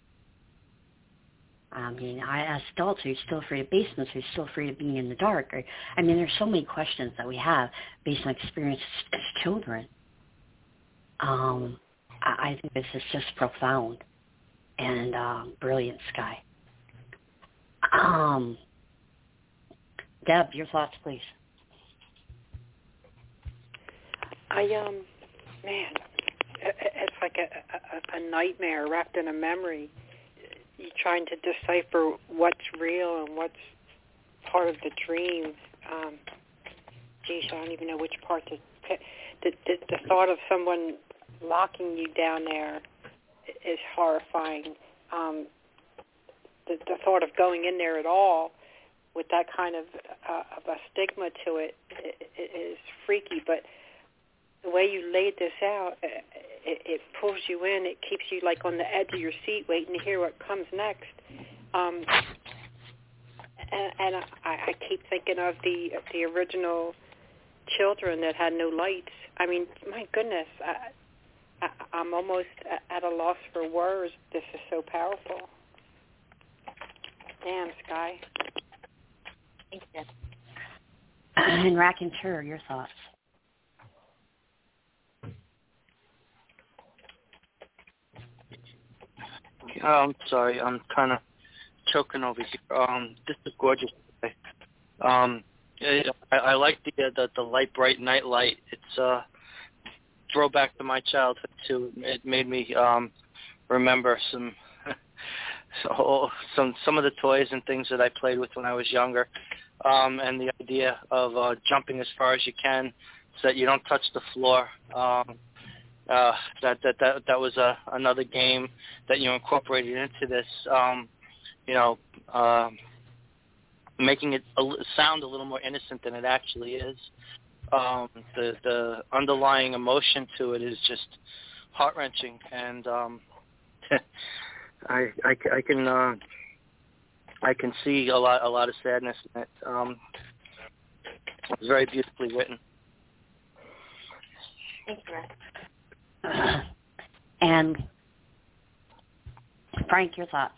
I mean, I, as adults, are you still afraid of basements? Are you still afraid of being in the dark? Or, I mean, there's so many questions that we have based on experiences as children. Um, I, I think this is just profound and um, brilliant, Sky. Um, Deb, your thoughts, please.
I um, man, it's like a, a, a nightmare wrapped in a memory. You're trying to decipher what's real and what's part of the dream. Um, geez, I don't even know which part to pick. The, the, the thought of someone locking you down there is horrifying. Um, the, the thought of going in there at all with that kind of, uh, of a stigma to it, it, it is freaky. But the way you laid this out, it, it pulls you in. It keeps you like on the edge of your seat, waiting to hear what comes next. Um, and and I, I keep thinking of the of the original children that had no lights. I mean, my goodness, I, I, I'm almost at a loss for words. This is so powerful. Damn, Sky.
Thank you. And Raconteur, your thoughts.
Oh, I'm sorry. I'm kind of choking over here. Um, this is gorgeous. Um, I, I like the, the the light, bright night light. It's uh, throwback to my childhood too. It made me um, remember some so some some of the toys and things that I played with when I was younger, um, and the idea of uh, jumping as far as you can so that you don't touch the floor. Um, Uh, that that that that was a, another game that you incorporated into this. Um, you know, uh, making it a, sound a little more innocent than it actually is. Um, the the underlying emotion to it is just heart wrenching, and um, I, I I can uh, I can see a lot a lot of sadness in it. Um, it's very beautifully written.
Thank you, Rick. And Frank, your thoughts?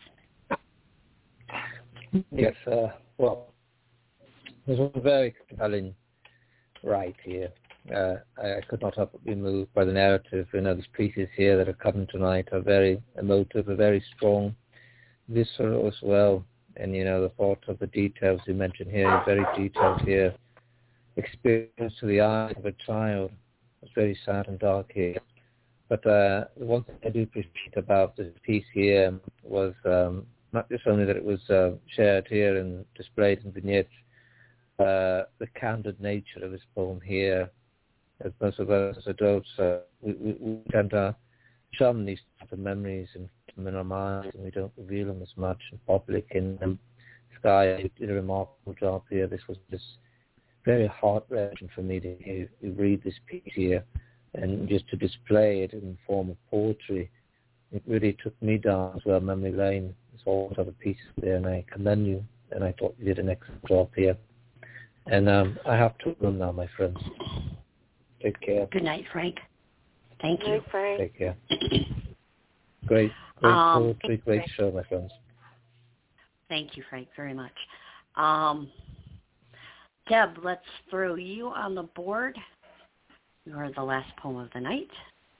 Yes, uh, well, there's one very compelling right here. Uh, I, I could not help but be moved by the narrative. You know, these pieces here that are coming tonight are very emotive, are very strong, visceral as well. And, you know, the thought of the details you mentioned here is very detailed here. Experience to the eyes of a child. It's very sad and dark here. But uh, the one thing I do appreciate about this piece here was um, not just only that it was uh, shared here and displayed in vignettes, uh, the candid nature of this poem here. As most of us as adults, uh, we, we, we tend to shun these types of memories and keep them in our minds, and we don't reveal them as much in public. And um, Sky did a remarkable job here. This was just very heart-wrenching for me to hear, to read this piece here. And just to display it in the form of poetry, it really took me down as well, memory lane. There's all other pieces there, and I commend you, and I thought you did an excellent job here. And um, I have to run now, my friends. Take care.
Good night, Frank. Thank
Good
you.
night, Frank.
Take care. Great, great
um,
poetry, great show, my friends.
Thank you, Frank, very much. Um, Deb, let's throw you on the board. You are the last poem of the night.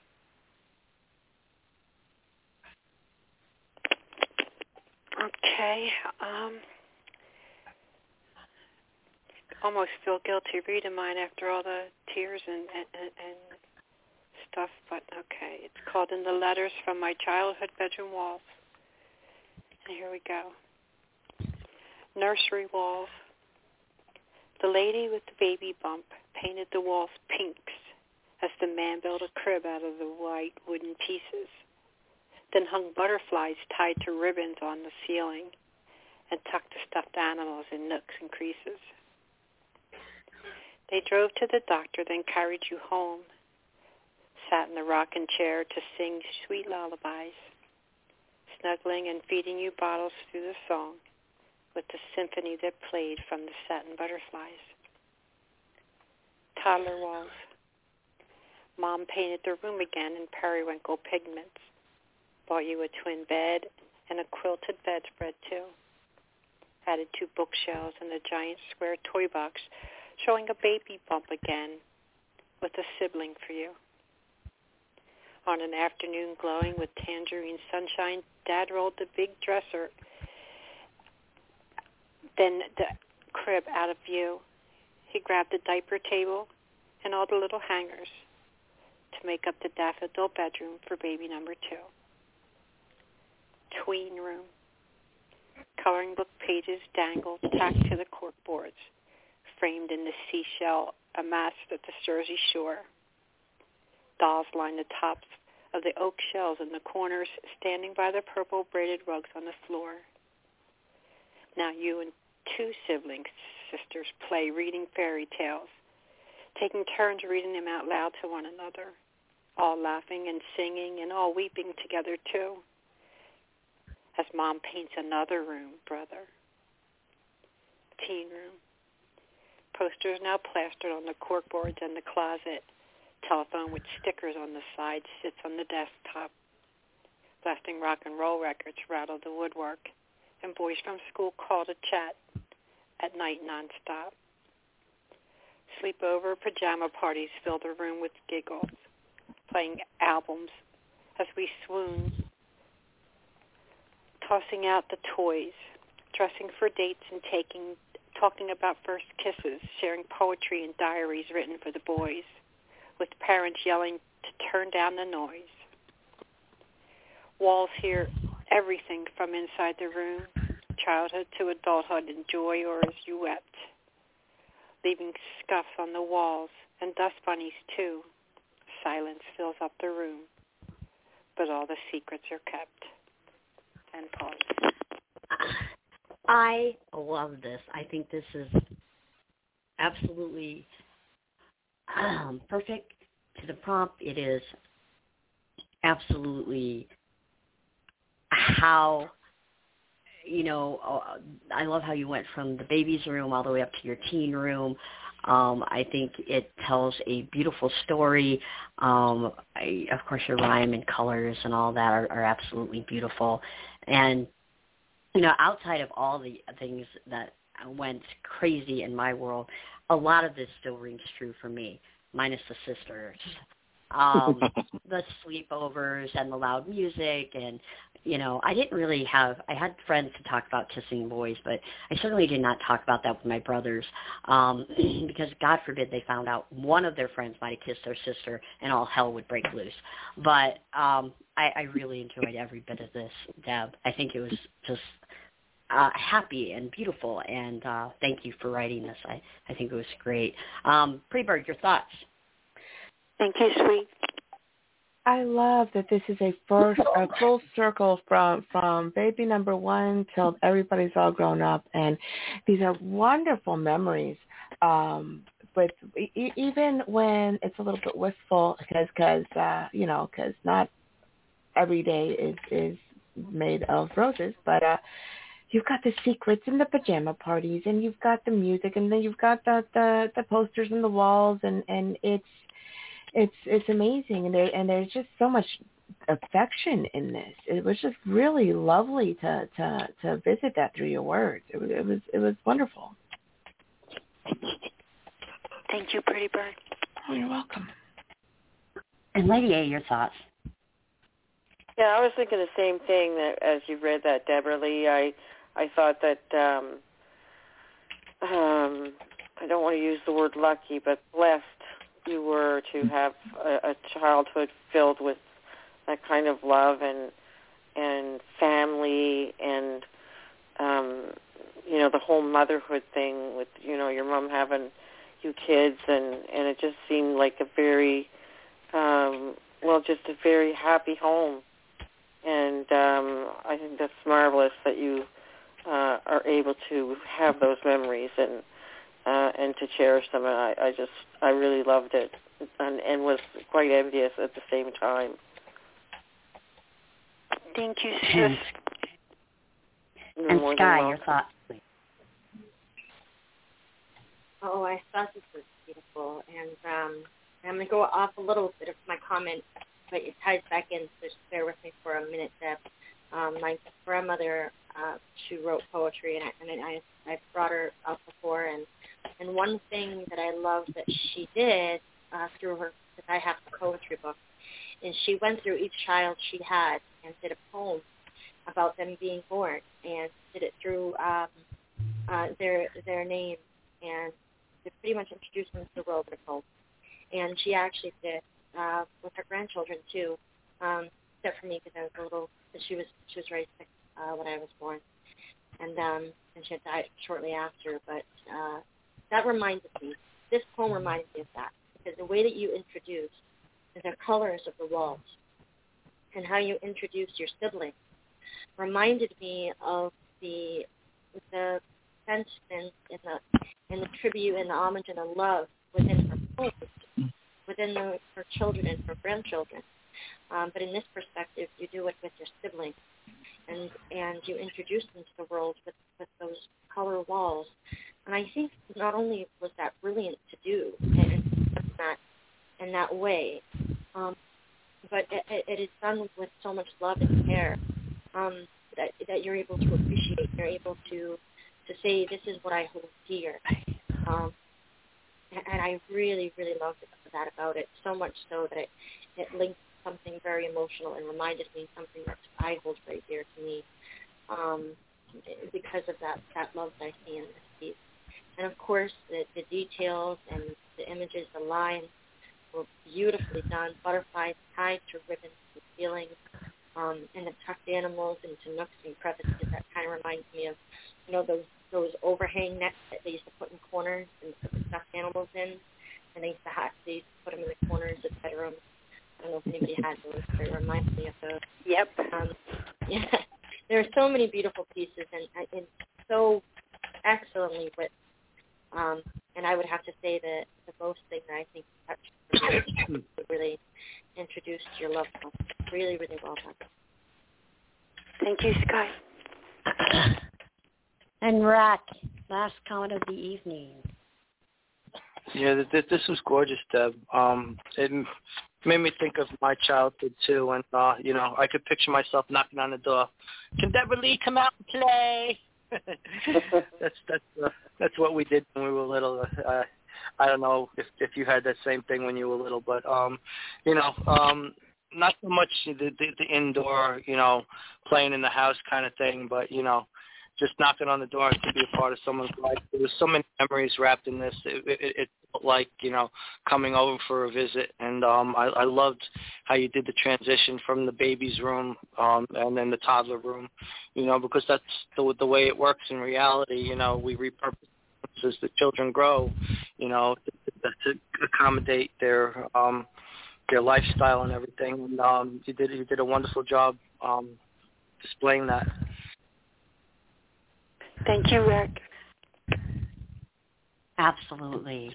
Okay. Um, almost feel guilty reading mine after all the tears and, and, and stuff, but okay. It's called In the Letters from My Childhood Bedroom Walls. And here we go. Nursery walls. The lady with the baby bump painted the walls pinks as the man built a crib out of the white wooden pieces, then hung butterflies tied to ribbons on the ceiling and tucked the stuffed animals in nooks and creases. They drove to the doctor, then carried you home, sat in the rocking chair to sing sweet lullabies, snuggling and feeding you bottles through the song with the symphony that played from the satin butterflies. Toddler walls. Mom painted the room again in periwinkle pigments, bought you a twin bed and a quilted bedspread too, added two bookshelves and a giant square toy box showing a baby bump again with a sibling for you. On an afternoon glowing with tangerine sunshine, Dad rolled the big dresser, then the crib out of view. He grabbed the diaper table and all the little hangers to make up the daffodil bedroom for baby number two. Tween room. Coloring book pages dangled tacked to the cork boards, framed in the seashell amassed at the Jersey shore. Dolls lined the tops of the oak shelves in the corners, standing by the purple braided rugs on the floor. Now you and two sibling sisters play reading fairy tales, taking turns reading them out loud to one another, all laughing and singing and all weeping together too, as Mom paints another room, brother. Teen room. Posters now plastered on the corkboards in the closet. Telephone with stickers on the side sits on the desktop. Blasting rock and roll records rattle the woodwork, and boys from school call to chat at night nonstop. Sleepover pajama parties fill the room with giggles, playing albums as we swoon, tossing out the toys, dressing for dates and taking, talking about first kisses, sharing poetry and diaries written for the boys, with parents yelling to turn down the noise. Walls hear everything from inside the room, childhood to adulthood, in joy or as you wept, leaving scuffs on the walls and dust bunnies too. Silence fills up the room, but all the secrets are kept. And pause.
I love this. I think this is absolutely um, perfect to the prompt. It is absolutely how, you know, uh, I love how you went from the baby's room all the way up to your teen room. Um, I think it tells a beautiful story. Um, I, of course, your rhyme and colors and all that are, are absolutely beautiful. And, you know, outside of all the things that went crazy in my world, a lot of this still rings true for me, minus the sisters. Um, the sleepovers and the loud music, and, you know, I didn't really have, I had friends to talk about kissing boys, but I certainly did not talk about that with my brothers, um, because God forbid they found out one of their friends might have kissed their sister and all hell would break loose. But um, I, I really enjoyed every bit of this, Deb. I think it was just uh, happy and beautiful, and uh, thank you for writing this. I, I think it was great. Um, Pre-Bird, your thoughts?
Thank you, sweet.
I love that this is a first a full circle from from baby number one till everybody's all grown up, and these are wonderful memories. Um, but e- even when it's a little bit wistful, because because uh, you know, because not every day is is made of roses, but uh, you've got the secrets and the pajama parties, and you've got the music, and then you've got the the, the posters on the walls, and and it's. It's it's amazing, and there and there's just so much affection in this. It was just really lovely to to, to visit that through your words. It was it was it was wonderful.
Thank you, Pretty Bird.
Oh, you're welcome.
And Lady A, your thoughts?
Yeah, I was thinking the same thing that as you read that, Deborah Lee. I I thought that um, um, I don't want to use the word lucky, but blessed you were to have a, a childhood filled with that kind of love and and family and um you know the whole motherhood thing with you know your mom having you kids and and it just seemed like a very um, well, just a very happy home. And um, I think that's marvelous that you uh, are able to have those memories and uh, and to cherish them. And I, I just, I really loved it and, and was quite envious at the same time.
Thank you, sis.
And Sky, your thoughts, please.
Oh, I thought this was beautiful. And um, I'm going to go off a little bit of my comment, but it ties back in, so just bear with me for a minute, Deb. Um, my grandmother, uh, she wrote poetry, and, I, and I, I've brought her up before, and, and one thing that I love that she did uh, through her, because I have the poetry book, is she went through each child she had and did a poem about them being born, and did it through um, uh, their their name, and they pretty much introduced them to the world with a poem. And she actually did uh, with her grandchildren too, um, except for me because I was a little. She was she was very sick uh, when I was born, and um, and she had died shortly after. But uh, that reminded me. This poem reminds me of that, because the way that you introduce the colors of the walls and how you introduced your siblings reminded me of the the sense and, and the and the tribute and the homage and the love within her poems, within the, her children and her grandchildren. Um, but in this perspective, you do it with your siblings, and and you introduce them to the world with, with those color walls. And I think not only was that brilliant to do in that in that way, um, but it, it is done with so much love and care um, that that you're able to appreciate. You're able to to say, this is what I hold dear. Um, and I really, really loved that about it, so much so that it, it linked something very emotional and reminded me something that I hold very dear to me, um, because of that, that love that I see in this piece. And of course, the, the details and the images, the lines were beautifully done. Butterflies tied to ribbons and ceilings, um, and the tucked animals into nooks and crevices. That kind of reminds me of, you know, those those overhang nets that they used to put in corners and put the stuffed animals in, and they used to have, they used to put them in the corners of bedrooms. I don't know if anybody had those, but it reminds me of those.
Yep.
Um, yeah, there are so many beautiful pieces and, and so excellently written. Um, and I would have to say that the most thing that I think touched me really introduced your loved one. Really, really well done.
Thank you, Sky.
And Rack, last comment of the evening.
Yeah, th- this was gorgeous, Deb. Um, it made me think of my childhood too, and uh, you know, I could picture myself knocking on the door. Can Deborah Lee come out and play? that's that's uh, that's what we did when we were little. Uh, I don't know if if you had that same thing when you were little, but um, you know, um, not so much the, the the indoor, you know, playing in the house kind of thing, but you know, just knocking on the door to be a part of someone's life. There was so many memories wrapped in this. It, it, it felt like, you know, coming over for a visit. And um, I, I loved how you did the transition from the baby's room um, and then the toddler room, you know, because that's the, the way it works in reality. You know, we repurpose as the children grow, you know, to, to accommodate their um, their lifestyle and everything. And um, you did you did a wonderful job um, displaying that.
Thank you, Rick.
Absolutely.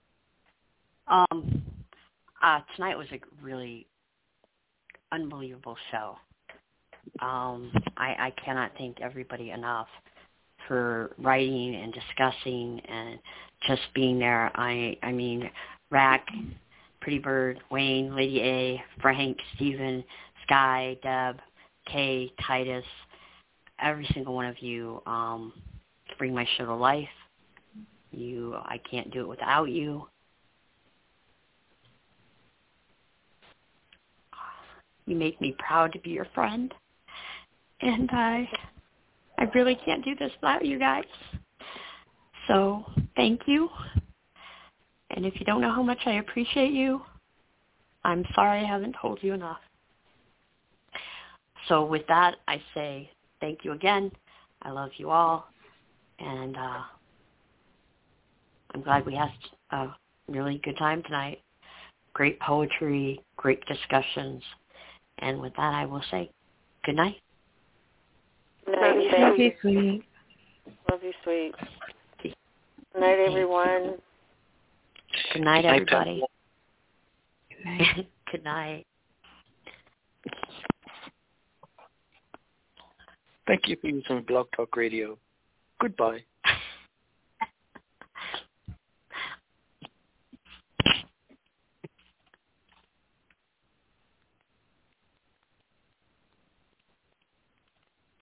Um, uh, tonight was a really unbelievable show. Um, I, I cannot thank everybody enough for writing and discussing and just being there. I, I mean, Rack, Pretty Bird, Wayne, Lady A, Frank, Stephen, Sky, Deb, Kay, Titus, every single one of you um, bring my show to life. You, I can't do it without you. You make me proud to be your friend, and I, I really can't do this without you guys. So thank you. And if you don't know how much I appreciate you, I'm sorry I haven't told you enough. So with that, I say thank you again. I love you all. And uh, I'm glad we had a really good time tonight. great poetry, great discussions. And with that, I will say good night.
Night,
Love you, sweet.
Love you, sweet. Good night, everyone.
Good night, everybody. Good night. Good night.
Thank you for using Blog Talk Radio. Goodbye.